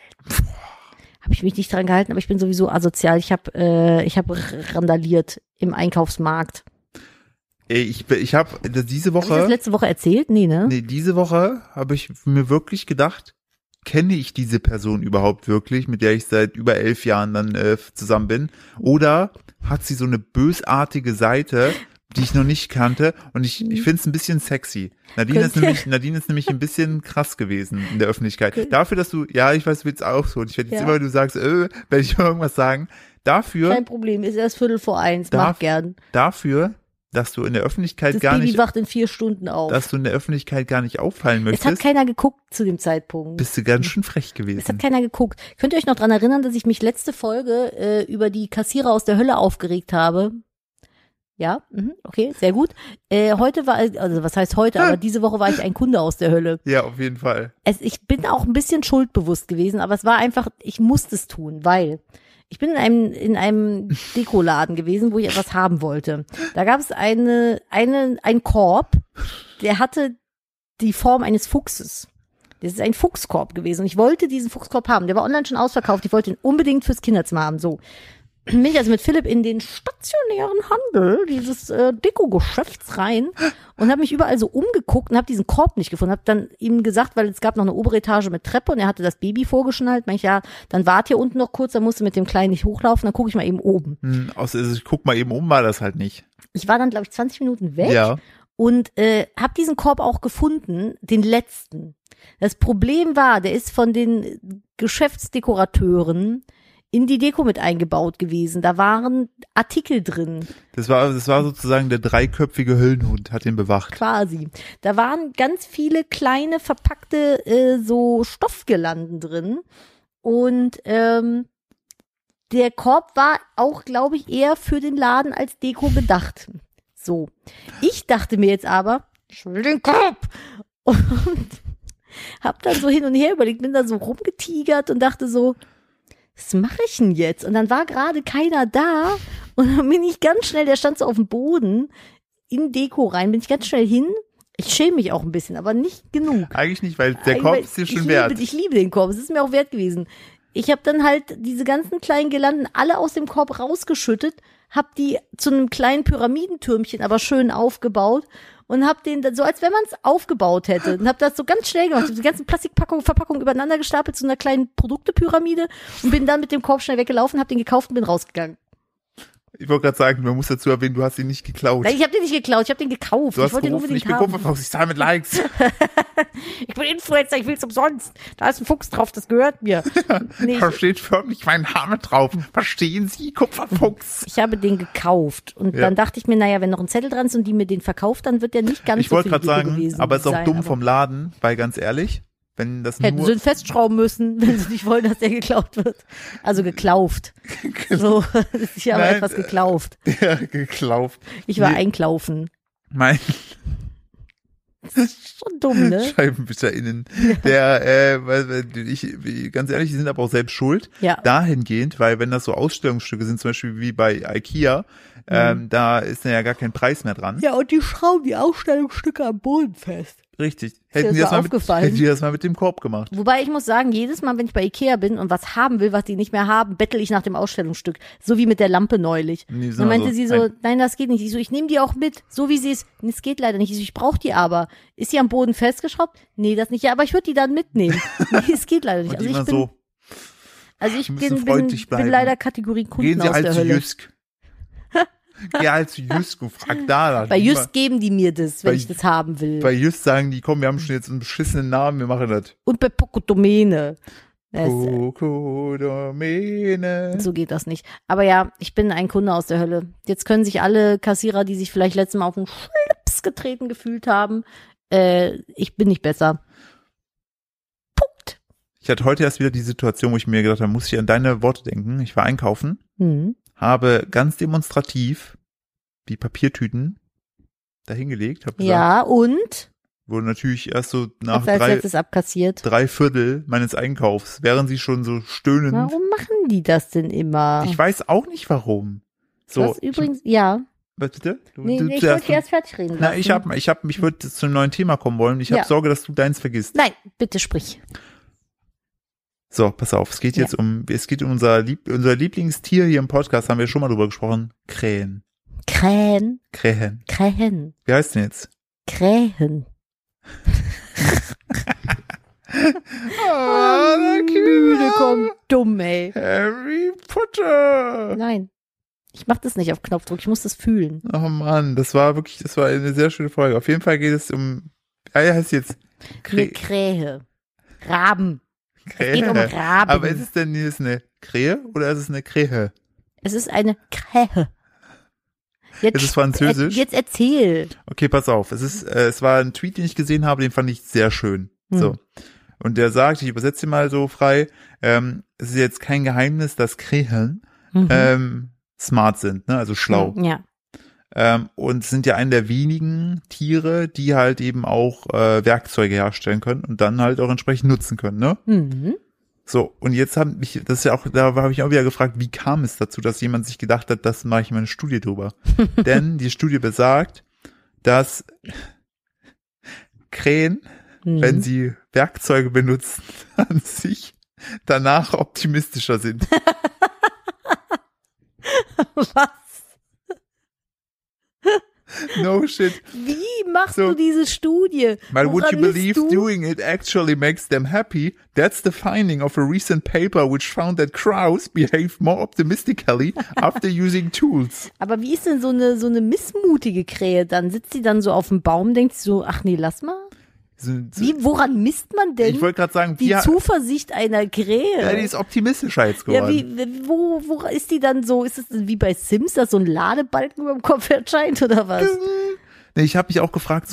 dran gehalten, aber ich bin sowieso asozial. Ich hab randaliert im Einkaufsmarkt. Ich habe diese Woche. Habe ich das letzte Woche erzählt? Nee, ne? Nee, diese Woche habe ich mir wirklich gedacht, kenne ich diese Person überhaupt wirklich, mit der ich seit über 11 Jahren dann zusammen bin? Oder hat sie so eine bösartige Seite, die ich noch nicht kannte. Und ich finde es ein bisschen sexy. Nadine ist nämlich ein bisschen krass gewesen in der Öffentlichkeit. Dafür, dass du, ja, ich weiß, du willst auch so. Und ich werde jetzt immer, wenn du sagst, werde ich irgendwas sagen. Dafür. Kein Problem, ist erst 1:45, mach gern. Dafür, dass du in der Öffentlichkeit das gar Baby nicht. wacht in 4 Stunden auf. Dass du in der Öffentlichkeit gar nicht auffallen möchtest. Es hat keiner geguckt zu dem Zeitpunkt. Bist du ganz schön frech gewesen. Es hat keiner geguckt. Könnt ihr euch noch dran erinnern, dass ich mich letzte Folge über die Kassierer aus der Hölle aufgeregt habe? Ja, okay, sehr gut. Heute war, also was heißt heute, aber diese Woche war ich ein Kunde aus der Hölle. Ja, auf jeden Fall. Ich bin auch ein bisschen schuldbewusst gewesen, aber es war einfach, ich musste es tun, weil ich bin in einem Dekoladen gewesen, wo ich etwas haben wollte. Da gab es einen Korb, der hatte die Form eines Fuchses. Das ist ein Fuchskorb gewesen und ich wollte diesen Fuchskorb haben. Der war online schon ausverkauft. Ich wollte ihn unbedingt fürs Kinderzimmer haben. So. Bin ich also mit Philipp in den stationären Handel dieses Deko-Geschäfts rein und habe mich überall so umgeguckt und habe diesen Korb nicht gefunden. Habe dann ihm gesagt, weil es gab noch eine obere Etage mit Treppe und er hatte das Baby vorgeschnallt. Meinte ich, ja, dann wart hier unten noch kurz, dann musst du mit dem Kleinen nicht hochlaufen, dann gucke ich mal eben oben. Also ich guck mal eben war das halt nicht. Ich war dann, glaube ich, 20 Minuten weg und habe diesen Korb auch gefunden, den letzten. Das Problem war, der ist von den Geschäftsdekorateuren in die Deko mit eingebaut gewesen. Da waren Artikel drin. Das war sozusagen der 3-köpfige Höllenhund, hat ihn bewacht. Quasi. Da waren ganz viele kleine verpackte so Stoffgirlanden drin und der Korb war auch, glaube ich, eher für den Laden als Deko gedacht. So. Ich dachte mir jetzt aber, ich will den Korb. Und hab dann so hin und her überlegt, bin da so rumgetigert und dachte so, was mache ich denn jetzt? Und dann war gerade keiner da und dann bin ich ganz schnell, der stand so auf dem Boden, in Deko rein, bin ich ganz schnell hin. Ich schäme mich auch ein bisschen, aber nicht genug. Eigentlich nicht, weil der Korb ist dir schon wert. Ich liebe den Korb, es ist mir auch wert gewesen. Ich habe dann halt diese ganzen kleinen Girlanden alle aus dem Korb rausgeschüttet, hab die zu einem kleinen Pyramidentürmchen aber schön aufgebaut und hab den so, als wenn man es aufgebaut hätte. Und hab das so ganz schnell gemacht, die ganzen Verpackungen übereinander gestapelt zu einer kleinen Produktepyramide und bin dann mit dem Korb schnell weggelaufen, hab den gekauft und bin rausgegangen. Ich wollte gerade sagen, man muss dazu erwähnen, du hast ihn nicht geklaut. Nein, ich habe den nicht geklaut, ich habe den gekauft. Du hast gerufen, ich bin Kupferfuchs, ich zahle mit Likes. Ich bin Influencer, ich will's umsonst. Da ist ein Fuchs drauf, das gehört mir. Nee, da steht förmlich mein Name drauf. Verstehen Sie, Kupferfuchs? Ich habe den gekauft und dann dachte ich mir, naja, wenn noch ein Zettel dran ist und die mir den verkauft, dann wird der nicht ganz so viel gewesen. Ich wollte gerade sagen, aber es ist auch dumm vom Laden, weil ganz ehrlich, wenn das hätten sie ihn festschrauben müssen, wenn sie nicht wollen, dass der geklaut wird. Also geklauft. So, ich habe etwas geklauft. Ja, geklauft. Ich war einklaufen. Das ist schon dumm, ne? ScheibenwischerInnen. Ganz ehrlich, die sind aber auch selbst schuld. Ja. Dahingehend, weil wenn das so Ausstellungsstücke sind, zum Beispiel wie bei Ikea, da ist ja gar kein Preis mehr dran. Ja, und die schrauben die Ausstellungsstücke am Boden fest. Richtig. Hätten die das mal mit dem Korb gemacht. Wobei ich muss sagen, jedes Mal, wenn ich bei Ikea bin und was haben will, was die nicht mehr haben, bettel ich nach dem Ausstellungsstück. So wie mit der Lampe neulich. Dann meinte sie so, nein, das geht nicht. Ich so, ich nehme die auch mit, so wie sie ist. Es geht leider nicht. Ich so, ich brauche die aber. Ist sie am Boden festgeschraubt? Nee, das nicht. Ja, aber ich würde die dann mitnehmen. Nee, es geht leider nicht. Ich bin leider Kategorie Kunden aus der Hölle. Jysk. Geh halt zu Jysk und frag da. Bei Jysk geben die mir das, wenn ich das haben will. Bei Jysk sagen die, komm, wir haben schon jetzt einen beschissenen Namen, wir machen das. Und bei Pocodomene. Pocodomene. So geht das nicht. Aber ja, ich bin ein Kunde aus der Hölle. Jetzt können sich alle Kassierer, die sich vielleicht letztes Mal auf den Schlips getreten gefühlt haben, ich bin nicht besser. Punkt. Ich hatte heute erst wieder die Situation, wo ich mir gedacht habe, muss ich an deine Worte denken. Ich war einkaufen. Habe ganz demonstrativ die Papiertüten dahingelegt. Hab gesagt, ja, und? Wurde natürlich erst so nach abkassiert. 3/4 meines Einkaufs, während sie schon so stöhnend. Warum machen die das denn immer? Ich weiß auch nicht warum. So. Was übrigens, ja. Was bitte? Ich wollte erst fertig reden lassen. Ich würde zu einem neuen Thema kommen wollen. Ich habe Sorge, dass du deins vergisst. Nein, bitte sprich. So, pass auf, es geht um unser Lieblingstier hier im Podcast, haben wir schon mal drüber gesprochen, Krähen. Krähen? Krähen. Wie heißt denn jetzt? Krähen. Der Müde kommt dumm, ey. Harry Potter. Nein. Ich mach das nicht auf Knopfdruck, ich muss das fühlen. Oh Mann, das war eine sehr schöne Folge. Auf jeden Fall geht es um, heißt jetzt Eine Krähe. Raben. Krähe. Es geht um Raben. Aber ist es denn jetzt eine Krähe oder ist es eine Krähe? Es ist eine Krähe. Jetzt, Ist es französisch? Jetzt erzähl. Okay, pass auf. Es war ein Tweet, den ich gesehen habe, den fand ich sehr schön. So. Und der sagt, ich übersetze ihn mal so frei, es ist jetzt kein Geheimnis, dass Krähen smart sind, ne? Also schlau. Ja. Und sind ja eine der wenigen Tiere, die halt eben auch Werkzeuge herstellen können und dann halt auch entsprechend nutzen können, ne? Mhm. So, und jetzt da habe ich auch wieder gefragt, wie kam es dazu, dass jemand sich gedacht hat, das mache ich mal eine Studie drüber. Denn die Studie besagt, dass Krähen, wenn sie Werkzeuge benutzen, an sich danach optimistischer sind. Was? No shit. Wie machst du diese Studie? But would you Woran misst believe du? doing it actually makes them happy? That's the finding of a recent paper which found that crows behave more optimistically after using tools. Aber wie ist denn so eine missmutige Krähe dann? Sitzt sie dann so auf dem Baum, denkt sie so, ach nee, lass mal? Woran misst man denn Ich wollte gerade sagen, die Zuversicht einer Krähe? Ja, die ist optimistischer jetzt geworden. Ja, wo ist die dann so? Ist es wie bei Sims, dass so ein Ladebalken über dem Kopf erscheint oder was? Nee, ich habe mich auch gefragt,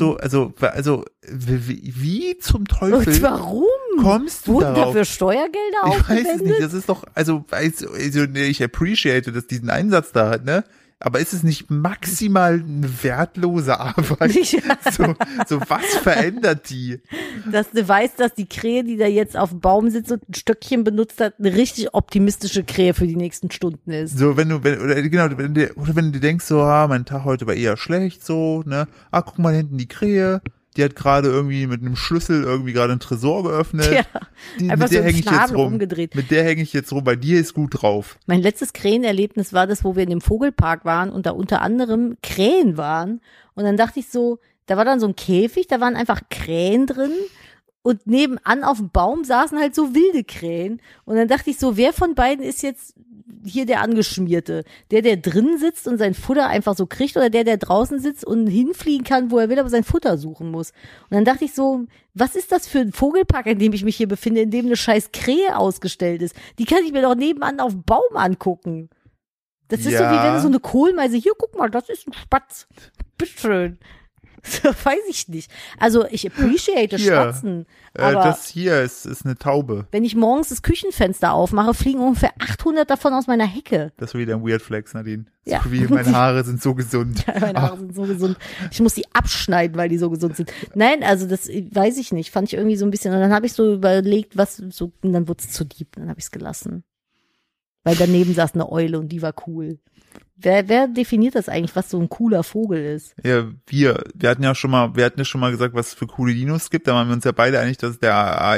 wie zum Teufel Und warum? kommst du Wurden darauf? dafür Steuergelder Ich aufgewendet? weiß es nicht, das ist doch, ich appreciate, dass diesen Einsatz da hat, ne? Aber ist es nicht maximal eine wertlose Arbeit? So was verändert die? Dass du weißt, dass die Krähe, die da jetzt auf dem Baum sitzt und ein Stöckchen benutzt hat, eine richtig optimistische Krähe für die nächsten Stunden ist. So, wenn du denkst, so, mein Tag heute war eher schlecht, so, ne? Guck mal hinten die Krähe. Die hat gerade irgendwie mit einem Schlüssel irgendwie gerade einen Tresor geöffnet. Ja, Mit einfach so der im hänge ich jetzt Schnabel rum. rumgedreht. Mit der hänge ich jetzt rum. Bei dir ist gut drauf. Mein letztes Krähenerlebnis war das, wo wir in dem Vogelpark waren und da unter anderem Krähen waren. Und dann dachte ich so, da war dann so ein Käfig, da waren einfach Krähen drin. Und nebenan auf dem Baum saßen halt so wilde Krähen. Und dann dachte ich so, wer von beiden ist jetzt hier der Angeschmierte? Der drin sitzt und sein Futter einfach so kriegt oder der draußen sitzt und hinfliegen kann, wo er will, aber sein Futter suchen muss? Und dann dachte ich so, was ist das für ein Vogelpark, in dem ich mich hier befinde, in dem eine scheiß Krähe ausgestellt ist? Die kann ich mir doch nebenan auf dem Baum angucken. Das ist so wie wenn so eine Kohlmeise, hier, guck mal, das ist ein Spatz. Bitteschön. Weiß ich nicht. Also ich appreciate Spatzen, aber das hier ist eine Taube. wenn ich morgens das Küchenfenster aufmache, fliegen ungefähr 800 davon aus meiner Hecke. Das war wieder ein Weird Flex, Nadine. Ja. So wie meine Haare sind so gesund. Meine Haare sind so gesund. Ich muss die abschneiden, weil die so gesund sind. Nein, also das weiß ich nicht. Fand ich irgendwie so ein bisschen. Und dann habe ich so überlegt, und dann wurde es zu deep. Dann habe ich es gelassen. Weil daneben saß eine Eule und die war cool. Wer definiert das eigentlich, was so ein cooler Vogel ist? Ja, wir hatten ja schon mal gesagt, was es für coole Dinos gibt. Da waren wir uns ja beide einig, dass der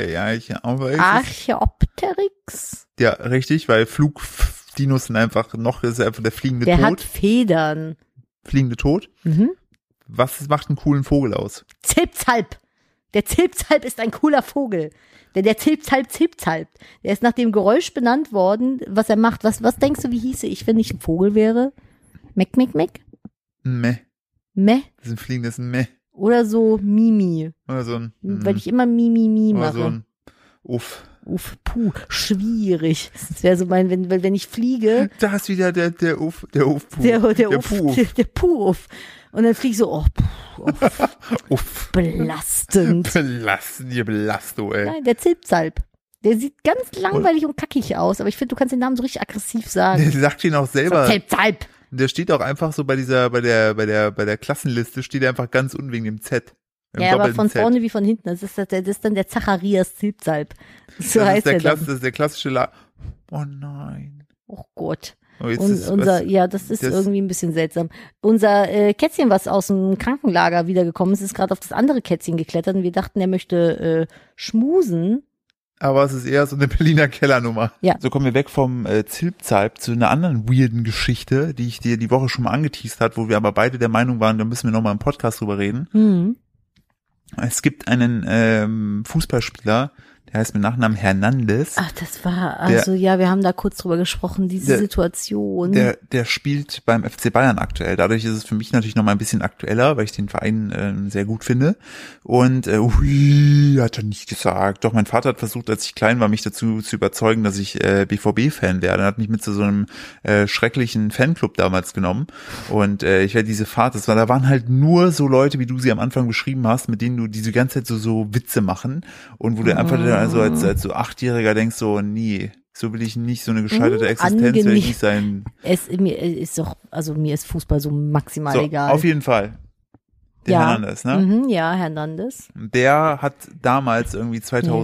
Archaeopteryx. Ja, richtig, weil Flugdinos sind einfach ist einfach der fliegende Der Tod. hat Federn. Fliegende Tod? Mhm. Was macht einen coolen Vogel aus? Zilpzalp. Der Zilpzalp ist ein cooler Vogel. Der Zilpzalp. Der ist nach dem Geräusch benannt worden, was er macht. Was denkst du, wie hieße ich, wenn ich ein Vogel wäre? Meck. Meh. Meh. Das ist ein fliegendes Meh. Oder so Mimi. Oder so ein Weil ich immer Mimi oder mache. so ein Uff. Uff, puh, schwierig. Das wäre so wenn ich fliege. Da ist wieder der Uff, der Uff-Puh. Der Puh. Der Puh-Uff. Und dann fliege ich so, Uff. Uff. Belastend. Belasto, ey. Nein, der Zilpzalp. Der sieht ganz langweilig und kackig aus, aber ich finde, du kannst den Namen so richtig aggressiv sagen. Der sagt ihn auch selber. So, Zilpzalp. Der steht auch einfach so bei der Klassenliste steht er einfach ganz unten wegen dem Z. Ja, aber von vorne wie von hinten. Das ist dann der Zacharias Zilpzalp. So heißt der. Das ist der klassische Oh nein. Oh Gott. Oh, Das ist irgendwie ein bisschen seltsam. Unser Kätzchen, was aus dem Krankenlager wiedergekommen ist gerade auf das andere Kätzchen geklettert und wir dachten, er möchte schmusen. Aber es ist eher so eine Berliner Kellernummer. Ja. So kommen wir weg vom Zilpzalp zu einer anderen weirden Geschichte, die ich dir die Woche schon mal angeteast hat, wo wir aber beide der Meinung waren, da müssen wir nochmal im Podcast drüber reden. Mhm. Es gibt einen Fußballspieler, der heißt mit Nachnamen Hernandez. Ach, das war, also ja, wir haben da kurz drüber gesprochen, diese Situation. Der spielt beim FC Bayern aktuell. Dadurch ist es für mich natürlich noch mal ein bisschen aktueller, weil ich den Verein sehr gut finde. Und hat er nicht gesagt. Doch, mein Vater hat versucht, als ich klein war, mich dazu zu überzeugen, dass ich BVB-Fan werde. Er hat mich mit zu so einem schrecklichen Fanclub damals genommen. Und ich werde diese Fahrt, da waren halt nur so Leute, wie du sie am Anfang beschrieben hast, mit denen du diese ganze Zeit so Witze machen und wo du einfach also als so 8-Jähriger denkst so, nee, so will ich nicht, so eine gescheiterte Existenz will ich nicht sein. Mir ist Fußball so maximal egal. Auf jeden Fall. Der Hernandez, ne? Ja, Hernandez. Der hat damals irgendwie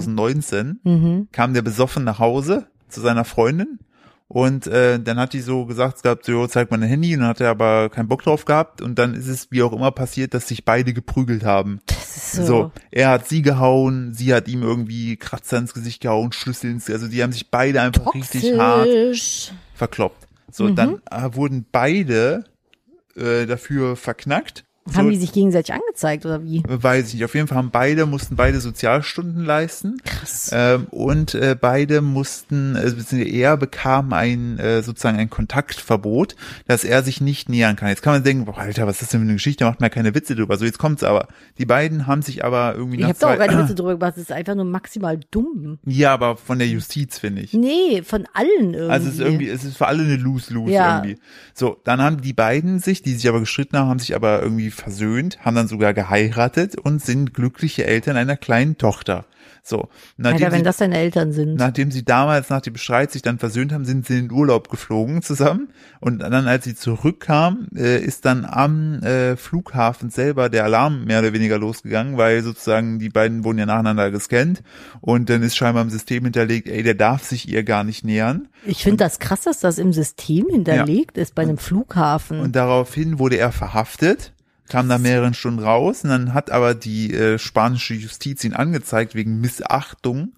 2019, kam der besoffen nach Hause zu seiner Freundin. Und dann hat die so gesagt gehabt, so, zeig mal dein Handy. Und dann hat er aber keinen Bock drauf gehabt. Und dann ist es wie auch immer passiert, dass sich beide geprügelt haben. Das ist so, er hat sie gehauen, sie hat ihm irgendwie Kratzer ins Gesicht gehauen, Schlüssel also die haben sich beide einfach richtig hart verkloppt. So, dann wurden beide dafür verknackt. Haben die sich gegenseitig angezeigt oder wie? Weiß ich nicht. Auf jeden Fall mussten beide Sozialstunden leisten. Krass. Und beide mussten, beziehungsweise er bekam sozusagen ein Kontaktverbot, dass er sich nicht nähern kann. Jetzt kann man denken, boah, Alter, was ist das denn für eine Geschichte? Da macht man ja keine Witze drüber. So, jetzt kommt's aber. Die beiden haben sich aber irgendwie Ich habe doch auch keine Witze drüber gemacht. Das ist einfach nur maximal dumm. Ja, aber von der Justiz, finde ich. Nee, von allen irgendwie. Also es ist für alle eine Lose-Lose irgendwie. So, dann haben die beiden die sich aber gestritten haben sich aber irgendwie versöhnt, haben dann sogar geheiratet und sind glückliche Eltern einer kleinen Tochter. So. Alter, wenn das deine Eltern sind. Nachdem sie damals nach dem Streit sich dann versöhnt haben, sind sie in den Urlaub geflogen zusammen. Und dann, als sie zurückkam, ist dann am Flughafen selber der Alarm mehr oder weniger losgegangen, weil sozusagen die beiden wurden ja nacheinander gescannt. Und dann ist scheinbar im System hinterlegt, der darf sich ihr gar nicht nähern. Ich finde das krass, dass das im System hinterlegt ist bei einem Flughafen. Und daraufhin wurde er verhaftet. Kam da mehreren Stunden raus und dann hat aber die spanische Justiz ihn angezeigt wegen Missachtung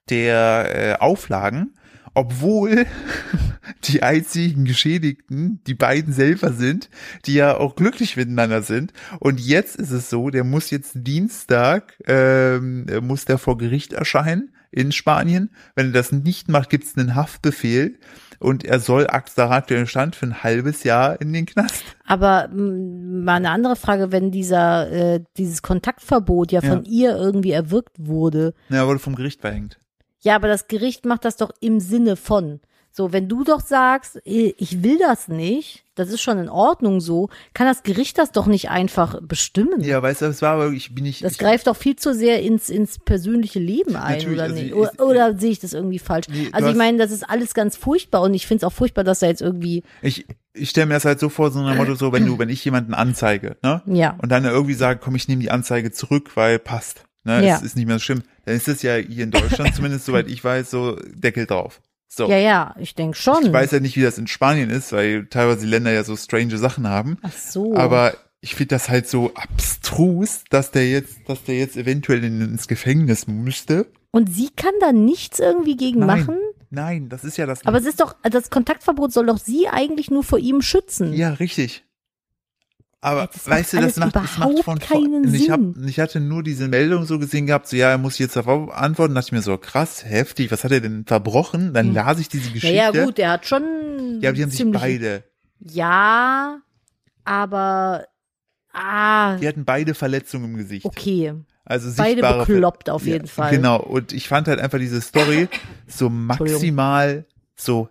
der Auflagen, obwohl die einzigen Geschädigten die beiden selber sind, die ja auch glücklich miteinander sind. Und jetzt ist es so, der muss jetzt Dienstag, muss der vor Gericht erscheinen in Spanien. Wenn er das nicht macht, gibt es einen Haftbefehl. Und er soll aktuell Stand für ein halbes Jahr in den Knast. Aber mal eine andere Frage, wenn dieses Kontaktverbot von ihr irgendwie erwirkt wurde. Ja, er wurde vom Gericht verhängt. Ja, aber das Gericht macht das doch im Sinne von. So, wenn du doch sagst, ich will das nicht, das ist schon in Ordnung so, kann das Gericht das doch nicht einfach bestimmen. Ja, weißt du, das war aber, das greift doch viel zu sehr ins persönliche Leben ein, oder nicht? Oder sehe ich das irgendwie falsch? Nee, also ich meine, das ist alles ganz furchtbar und ich finde es auch furchtbar, dass da jetzt irgendwie. Ich stelle mir das halt so vor, so ein Motto, so, wenn ich jemanden anzeige, ne? Ja. Und dann irgendwie sage, komm, ich nehme die Anzeige zurück, weil passt. Ne? Ja. Es ist nicht mehr so schlimm. Dann ist es ja hier in Deutschland zumindest, soweit ich weiß, so Deckel drauf. So. Ja, ich denke schon. Ich weiß ja nicht, wie das in Spanien ist, weil teilweise die Länder ja so strange Sachen haben. Ach so. Aber ich finde das halt so abstrus, dass der jetzt eventuell ins Gefängnis müsste. Und sie kann da nichts irgendwie gegen machen? Nein, das ist ja das. Aber es ist doch, das Kontaktverbot soll doch sie eigentlich nur vor ihm schützen. Ja, richtig. Aber das weißt du, das macht keinen Sinn. Ich hatte nur diese Meldung so gesehen gehabt, so er muss jetzt darauf antworten, dachte ich mir so, krass, heftig, was hat er denn verbrochen? Dann las ich diese Geschichte. Ja gut, der hat schon. Ja, aber die haben sich beide. Ja, aber die hatten beide Verletzungen im Gesicht. Okay. Also beide bekloppt auf jeden Fall. Genau, und ich fand halt einfach diese Story so maximal so,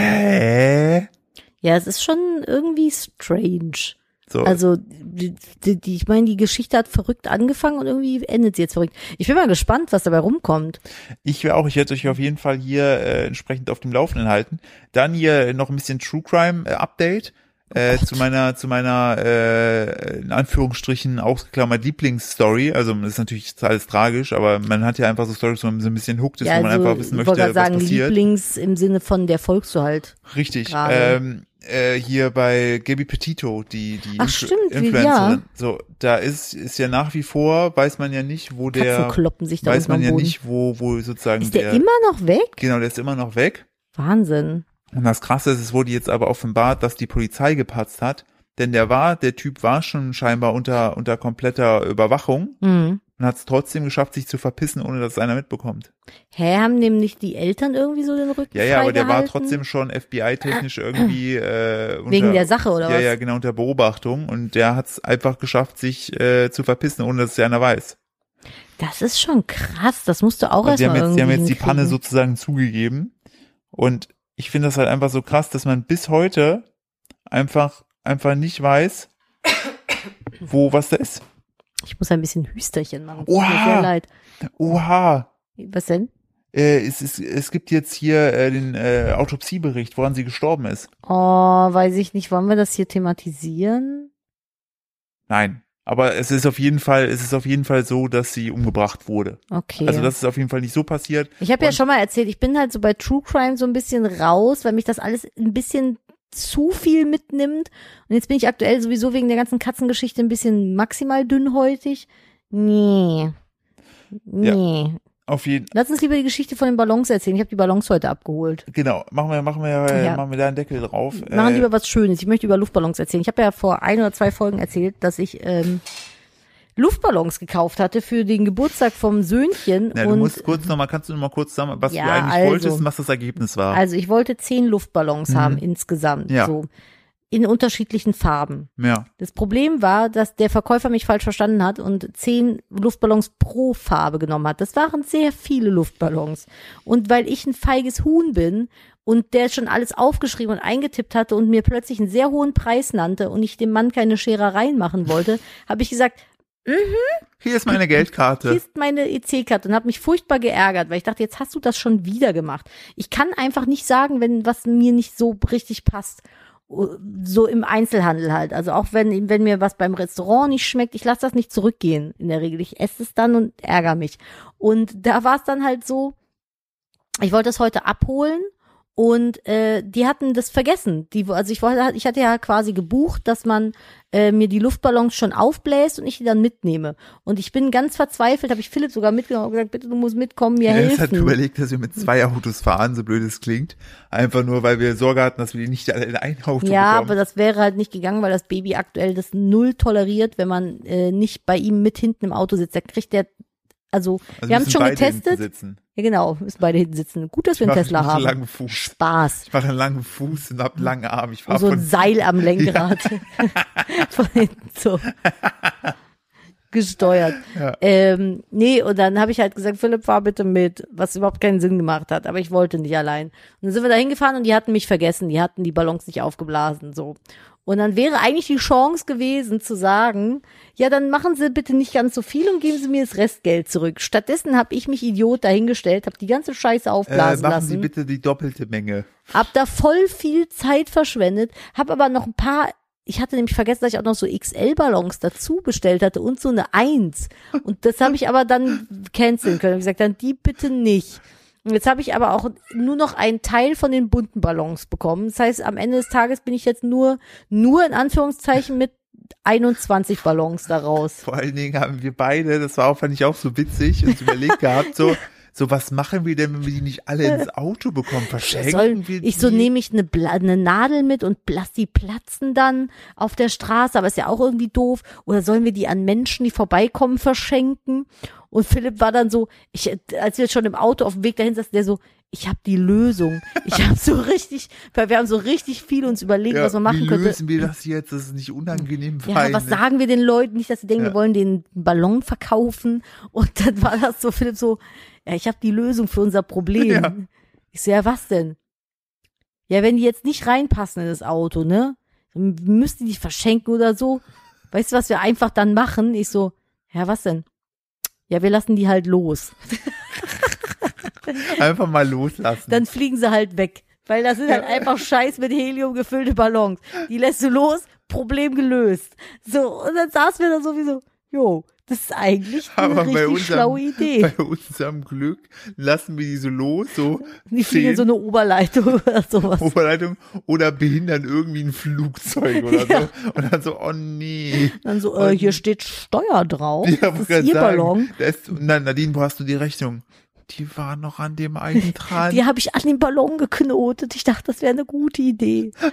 hä? Ja, es ist schon irgendwie strange. So. Also, ich meine, die Geschichte hat verrückt angefangen und irgendwie endet sie jetzt verrückt. Ich bin mal gespannt, was dabei rumkommt. Ich werde euch auf jeden Fall hier entsprechend auf dem Laufenden halten. Dann hier noch ein bisschen True Crime Update. Zu meiner in Anführungsstrichen ausgeklammert Lieblingsstory. Also das ist natürlich alles tragisch, aber man hat ja einfach so Stories, wo man so ein bisschen hooked ist, wo man einfach wissen möchte, was passiert. Lieblings im Sinne von der folgst du halt. Richtig. Hier bei Gabby Petito, die stimmt, Influencerin. Ja. So, da ist ja nach wie vor, weiß man ja nicht, wo Katzen kloppen sich da weiß man ja Boden. nicht, wo sozusagen ist der immer noch weg? Genau, der ist immer noch weg. Wahnsinn. Und das Krasse ist, es wurde jetzt aber offenbart, dass die Polizei gepatzt hat, denn der Typ war schon scheinbar unter kompletter Überwachung und hat es trotzdem geschafft, sich zu verpissen, ohne dass es einer mitbekommt. Hä, haben dem nicht die Eltern irgendwie so den Rücken Ja, aber der war freigehalten? trotzdem schon FBI-technisch irgendwie Wegen der Sache, oder was? Ja, genau, unter Beobachtung, und der hat es einfach geschafft, sich zu verpissen, ohne dass es einer weiß. Das ist schon krass, das musst du auch Also erstmal irgendwie die haben jetzt die Panne hinkriegen. sozusagen zugegeben, und ich finde das halt einfach so krass, dass man bis heute einfach nicht weiß, was da ist. Ich muss ein bisschen Hüsterchen machen, tut mir sehr leid. Oha. Was denn? Es gibt jetzt hier den Autopsiebericht, woran sie gestorben ist. Oh, weiß ich nicht, wollen wir das hier thematisieren? Nein, aber es ist auf jeden Fall so, dass sie umgebracht wurde. Okay. Also das ist auf jeden Fall nicht so passiert. Ich habe ja schon mal erzählt, ich bin halt so bei True Crime so ein bisschen raus, weil mich das alles ein bisschen zu viel mitnimmt. Und jetzt bin ich aktuell sowieso wegen der ganzen Katzengeschichte ein bisschen maximal dünnhäutig. Nee. Ja, auf jeden Fall. Lass uns lieber die Geschichte von den Ballons erzählen. Ich habe die Ballons heute abgeholt. Genau, machen wir da einen Deckel drauf. Machen lieber was Schönes. Ich möchte über Luftballons erzählen. Ich habe ja vor 1 oder 2 Folgen erzählt, dass ich Luftballons gekauft hatte für den Geburtstag vom Söhnchen. Ja, kannst du noch mal kurz sagen, was du eigentlich wolltest und was das Ergebnis war? Also ich wollte 10 Luftballons haben insgesamt. Ja. So. In unterschiedlichen Farben. Ja. Das Problem war, dass der Verkäufer mich falsch verstanden hat und 10 Luftballons pro Farbe genommen hat. Das waren sehr viele Luftballons. Und weil ich ein feiges Huhn bin und der schon alles aufgeschrieben und eingetippt hatte und mir plötzlich einen sehr hohen Preis nannte und ich dem Mann keine Scherereien machen wollte, habe ich gesagt, hier ist meine Geldkarte. Hier ist meine EC-Karte, und habe mich furchtbar geärgert, weil ich dachte, jetzt hast du das schon wieder gemacht. Ich kann einfach nicht sagen, wenn was mir nicht so richtig passt. So im Einzelhandel halt. Also auch wenn mir was beim Restaurant nicht schmeckt, ich lasse das nicht zurückgehen in der Regel. Ich esse es dann und ärgere mich. Und da war es dann halt so, ich wollte es heute abholen und die hatten das vergessen. Ich hatte ja quasi gebucht, dass man mir die Luftballons schon aufbläst und ich die dann mitnehme. Und ich bin ganz verzweifelt, habe ich Philipp sogar mitgenommen und gesagt, bitte, du musst mitkommen, mir helfen. Er hat überlegt, dass wir mit 2 Autos fahren, so blöd es klingt. Einfach nur, weil wir Sorge hatten, dass wir die nicht alle in ein Auto bekommen. Ja, aber das wäre halt nicht gegangen, weil das Baby aktuell das null toleriert, wenn man nicht bei ihm mit hinten im Auto sitzt. Da kriegt der, also wir haben es schon getestet. Ja, genau, müssen beide hinten sitzen. Gut, dass wir einen Tesla haben. Langen Fuß. Spaß. Ich mache einen langen Fuß und habe lange Arme. Ich und so ein Seil am Lenkrad. Von hinten so. Gesteuert. Ja. Nee, und dann habe ich halt gesagt, Philipp, fahr bitte mit, was überhaupt keinen Sinn gemacht hat, aber ich wollte nicht allein. Und dann sind wir da hingefahren und die hatten mich vergessen, die hatten die Ballons nicht aufgeblasen, so. Und dann wäre eigentlich die Chance gewesen zu sagen, ja, dann machen Sie bitte nicht ganz so viel und geben Sie mir das Restgeld zurück. Stattdessen habe ich mich Idiot dahingestellt, habe die ganze Scheiße aufblasen lassen. Machen Sie bitte die doppelte Menge. Hab da voll viel Zeit verschwendet, hab aber noch ein paar, ich hatte nämlich vergessen, dass ich auch noch so XL-Ballons dazu bestellt hatte und so eine 1. Und das habe ich aber dann canceln können. Ich gesagt, dann die bitte nicht. Und jetzt habe ich aber auch nur noch einen Teil von den bunten Ballons bekommen. Das heißt, am Ende des Tages bin ich jetzt nur in Anführungszeichen mit 21 Ballons daraus. Vor allen Dingen haben wir beide, das war auch, fand ich auch so witzig, uns überlegt gehabt, so was machen wir denn, wenn wir die nicht alle ins Auto bekommen? Verschenken wir die? Ich so, nehme ich eine Nadel mit und lass die platzen dann auf der Straße, aber ist ja auch irgendwie doof. Oder sollen wir die an Menschen, die vorbeikommen, verschenken? Und Philipp war dann so, als wir schon im Auto auf dem Weg dahin saßen, der so, ich habe die Lösung. Weil wir haben so richtig viel uns überlegt, was wir machen könnten. Wie lösen wir das jetzt, dass es nicht unangenehm Ja, was sagen wir den Leuten? Nicht, dass sie denken, wir wollen den Ballon verkaufen. Und dann war das so, Philipp so, ja, ich habe die Lösung für unser Problem. Ja. Ich so, ja, was denn? Ja, wenn die jetzt nicht reinpassen in das Auto, ne? Dann müsst ihr die verschenken oder so. Weißt du, was wir einfach dann machen? Ich so, ja, was denn? Ja, wir lassen die halt los. Einfach mal loslassen. Dann fliegen sie halt weg. Weil das sind halt einfach scheiß mit Helium gefüllte Ballons. Die lässt du los, Problem gelöst. So, und dann saßen wir da sowieso, jo, das ist eigentlich eine richtig schlaue Idee. Bei unserem Glück lassen wir die so los, so. Die fliegen in so eine Oberleitung oder sowas. Oder behindern irgendwie ein Flugzeug oder so. Und dann so, oh nee. Dann so, hier steht Steuer drauf. Ja, das ist ihr Ballon. Nadine, wo hast du die Rechnung? Die war noch an dem einen dran. Die habe ich an den Ballon geknotet. Ich dachte, das wäre eine gute Idee.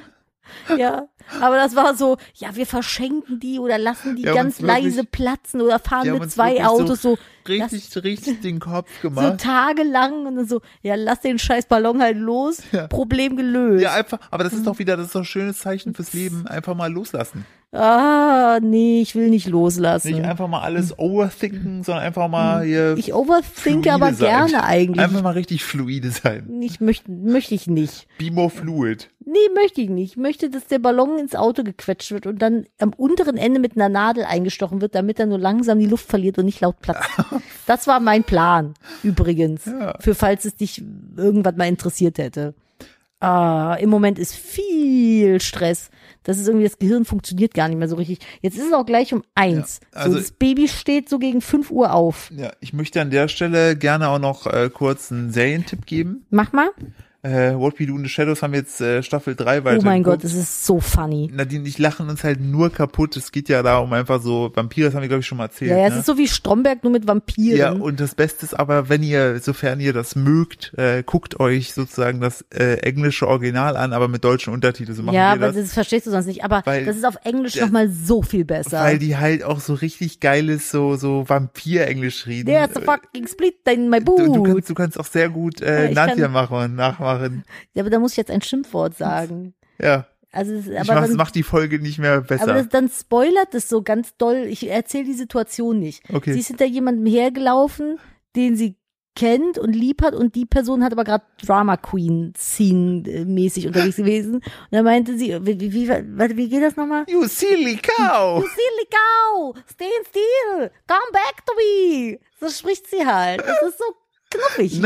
Ja, aber das war so, ja, wir verschenken die oder lassen die ganz leise platzen oder fahren mit 2 Autos so richtig den Kopf so gemacht. tagelang und dann so, ja, lass den scheiß Ballon halt los, Problem gelöst. Ja, einfach, aber das ist doch ein schönes Zeichen fürs Leben, einfach mal loslassen. Ah, nee, ich will nicht loslassen. Nicht einfach mal alles overthinken, sondern einfach mal hier Ich overthinke aber sein. gerne eigentlich. Einfach mal richtig fluide sein. Möchte ich nicht. Be more fluid. Nee, möchte ich nicht. Ich möchte, dass der Ballon ins Auto gequetscht wird und dann am unteren Ende mit einer Nadel eingestochen wird, damit er nur langsam die Luft verliert und nicht laut platzt. Das war mein Plan, übrigens. Ja. Für falls es dich irgendwann mal interessiert hätte. Im Moment ist viel Stress. Das ist irgendwie, das Gehirn funktioniert gar nicht mehr so richtig. Jetzt ist es auch gleich um 1. Ja, also so, das Baby steht so gegen 5 Uhr auf. Ja, ich möchte an der Stelle gerne auch noch kurz einen Serientipp geben. Mach mal. What We Do in the Shadows haben jetzt Staffel 3 weiter. Oh mein Gott, es ist so funny. Nadine, ich lachen uns halt nur kaputt. Es geht ja da um einfach so Vampire, das haben wir glaube ich schon mal erzählt. Ja, es ist so wie Stromberg, nur mit Vampiren. Ja, und das Beste ist aber, sofern ihr das mögt, guckt euch sozusagen das englische Original an, aber mit deutschen Untertiteln. So machen wir aber das verstehst du sonst nicht. Aber das ist auf Englisch nochmal so viel besser. Weil die halt auch so richtig geiles so Vampir-Englisch reden. There's a fucking split in my boot. Du kannst auch sehr gut Nadja nachmachen. Ja, aber da muss ich jetzt ein Schimpfwort sagen. Ja. Also, mach die Folge nicht mehr besser. Aber dann spoilert es so ganz doll. Ich erzähle die Situation nicht. Okay. Sie ist hinter jemandem hergelaufen, den sie kennt und lieb hat und die Person hat aber gerade Drama Queen Scene mäßig unterwegs gewesen. Und dann meinte sie, wie geht das nochmal? You silly cow! You silly cow! Stay still! Come back to me! So spricht sie halt. Das ist so knuffig.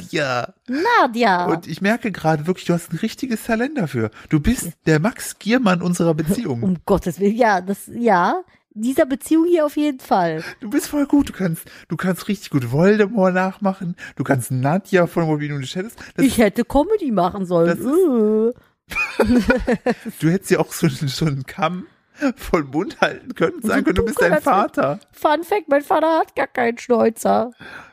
Nadja. Und ich merke gerade wirklich, du hast ein richtiges Talent dafür. Du bist der Max Giermann unserer Beziehung. Um Gottes Willen, dieser Beziehung hier auf jeden Fall. Du bist voll gut. Du kannst richtig gut Voldemort nachmachen. Du kannst Nadja von What We Do in the Shadows. Ich hätte Comedy machen sollen. Du hättest ja auch so einen Kamm voll Mund halten können und sagen können, du bist dein Vater. Fun Fact, mein Vater hat gar keinen Schnäuzer.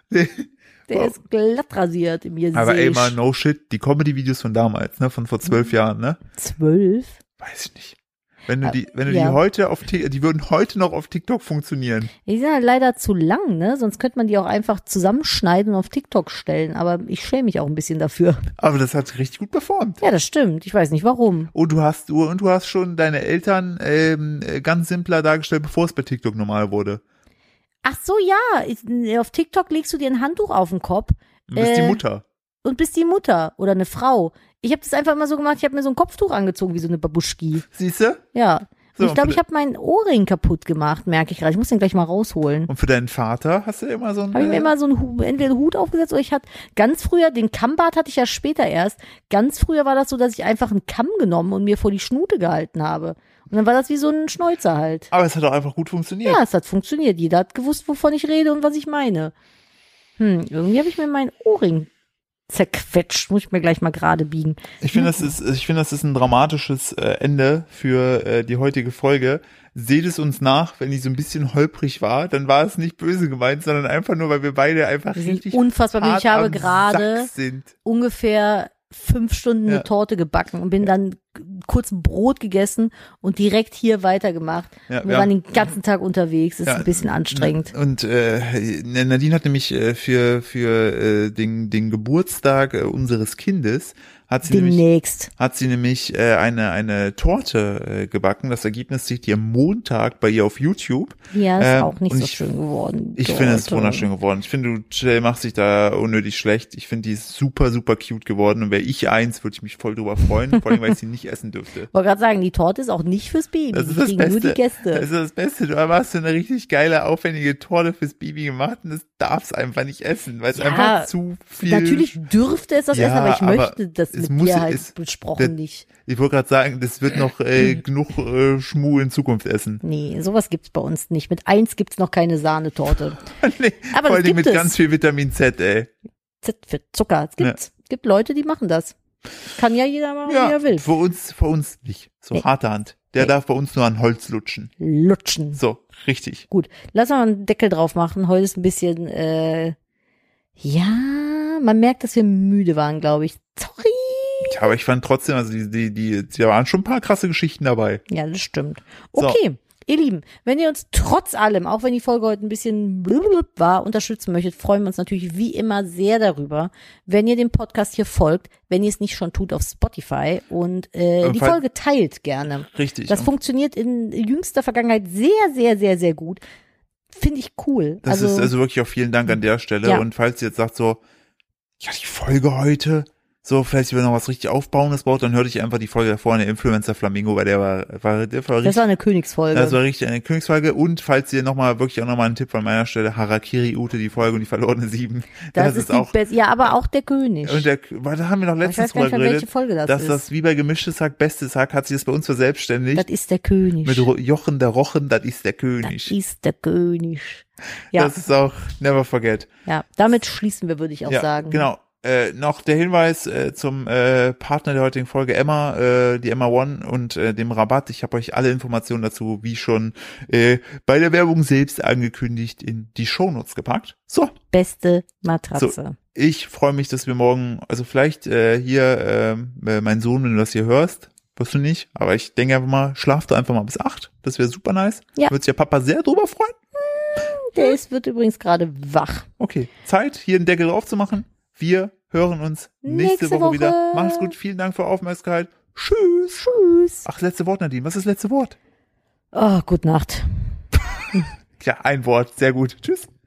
Der ist glatt rasiert im Gesicht. Aber ey, mal no shit, die Comedy-Videos von damals, ne, von vor 12 Jahren, ne? 12? Weiß ich nicht. Wenn du die heute die würden heute noch auf TikTok funktionieren. Die sind halt leider zu lang, ne? Sonst könnte man die auch einfach zusammenschneiden und auf TikTok stellen. Aber ich schäme mich auch ein bisschen dafür. Aber das hat richtig gut performt. Ja, das stimmt. Ich weiß nicht warum. Und du hast schon deine Eltern ganz simpler dargestellt, bevor es bei TikTok normal wurde. Ach so, ja. Auf TikTok legst du dir ein Handtuch auf den Kopf. Und bist die Mutter. Und bist die Mutter oder eine Frau. Ich habe das einfach immer so gemacht, ich habe mir so ein Kopftuch angezogen, wie so eine Babuschki. Siehste? Ja. So, ich glaube, ich habe meinen Ohrring kaputt gemacht, merke ich gerade. Ich muss den gleich mal rausholen. Und für deinen Vater hast du immer so einen... Habe ich mir immer so entweder einen Hut aufgesetzt oder ich hatte ganz früher, den Kammbart hatte ich ja später erst. Ganz früher war das so, dass ich einfach einen Kamm genommen und mir vor die Schnute gehalten habe. Und dann war das wie so ein Schnäuzer halt. Aber es hat auch einfach gut funktioniert. Ja, es hat funktioniert. Jeder hat gewusst, wovon ich rede und was ich meine. Irgendwie habe ich mir meinen Ohrring zerquetscht. Muss ich mir gleich mal gerade biegen. Ich finde, das ist ein dramatisches Ende für die heutige Folge. Seht es uns nach, wenn die so ein bisschen holprig war, dann war es nicht böse gemeint, sondern einfach nur, weil wir beide einfach richtig unfassbar hart. Ich habe gerade ungefähr 5 Stunden eine Torte gebacken und bin dann kurz ein Brot gegessen und direkt hier weitergemacht. Ja, wir waren den ganzen Tag unterwegs. Das ist ein bisschen anstrengend. Und Nadine hat nämlich für den Geburtstag unseres Kindes hat sie nämlich eine Torte gebacken. Das Ergebnis seht ihr Montag bei ihr auf YouTube. Ja, ist auch nicht so schön geworden. Ich finde es wunderschön geworden. Ich finde, du machst dich da unnötig schlecht. Ich finde, die ist super, super cute geworden. Und wäre ich eins, würde ich mich voll drüber freuen. Vor allem, weil ich sie nicht essen dürfte. Ich wollte gerade sagen, die Torte ist auch nicht fürs Baby. Das ist das Beste. Nur die Gäste. Das ist das Beste. Du hast so eine richtig geile, aufwendige Torte fürs Baby gemacht und das darfst einfach nicht essen, weil es einfach zu viel... Natürlich dürfte es das essen, aber ich möchte das mit dir halt besprochen nicht. Ich wollte gerade sagen, das wird noch genug Schmuh in Zukunft essen. Nee, sowas gibt's bei uns nicht. Mit 1 gibt's noch keine Sahnetorte. Nee, aber vor allem mit ganz viel Vitamin Z, ey. Z für Zucker. Es gibt Leute, die machen das. Kann ja jeder machen, wie er will. Für uns nicht. So harte Hand. Der darf bei uns nur an Holz lutschen. So, richtig. Gut, lass mal einen Deckel drauf machen. Heute ist ein bisschen, man merkt, dass wir müde waren, glaube ich. Sorry. Ja, aber ich fand trotzdem, also da waren schon ein paar krasse Geschichten dabei. Ja, das stimmt. Okay. Ihr Lieben, wenn ihr uns trotz allem, auch wenn die Folge heute ein bisschen blub war, unterstützen möchtet, freuen wir uns natürlich wie immer sehr darüber, wenn ihr dem Podcast hier folgt, wenn ihr es nicht schon tut auf Spotify und die Folge teilt gerne. Richtig. Das funktioniert in jüngster Vergangenheit sehr, sehr, sehr, sehr gut. Finde ich cool. Das ist also wirklich auch vielen Dank an der Stelle. Ja. Und falls ihr jetzt sagt so, ja, die Folge heute, so, vielleicht wenn noch was richtig Aufbauendes braucht, dann hörte ich einfach die Folge davor, eine Influencer Flamingo, weil der war richtig, das war eine Königsfolge. Das war richtig eine Königsfolge. Und falls ihr wirklich auch nochmal einen Tipp von meiner Stelle, Harakiri Ute, die Folge und die verlorene 7. Das ist auch beste. Ja, aber auch der König. Und da haben wir noch letztens drüber geredet, welche Folge das ist. Das wie bei Gemischtes Hack, Bestes Hack, hat sich das bei uns verselbstständigt. Das ist der König. Mit Jochen der Rochen, das ist der König. Das ist der König. Ja. Das ist auch never forget. Ja, damit schließen wir, würde ich auch sagen. Genau. Noch der Hinweis zum Partner der heutigen Folge, Emma, die Emma One und dem Rabatt. Ich habe euch alle Informationen dazu, wie schon bei der Werbung selbst angekündigt, in die Shownotes gepackt. So. Beste Matratze. So, ich freue mich, dass wir morgen, also vielleicht hier, mein Sohn, wenn du das hier hörst, wirst du nicht, aber ich denke einfach mal, schlaf du einfach mal bis 8. Das wäre super nice. Ja. Wird sich ja Papa sehr drüber freuen. Der wird übrigens gerade wach. Okay, Zeit, hier den Deckel drauf zu machen. Wir hören uns nächste Woche wieder. Macht's gut, vielen Dank für Aufmerksamkeit. Tschüss. Tschüss. Ach, letzte Wort, Nadine. Was ist das letzte Wort? Oh, gute Nacht. Ja, ein Wort. Sehr gut. Tschüss.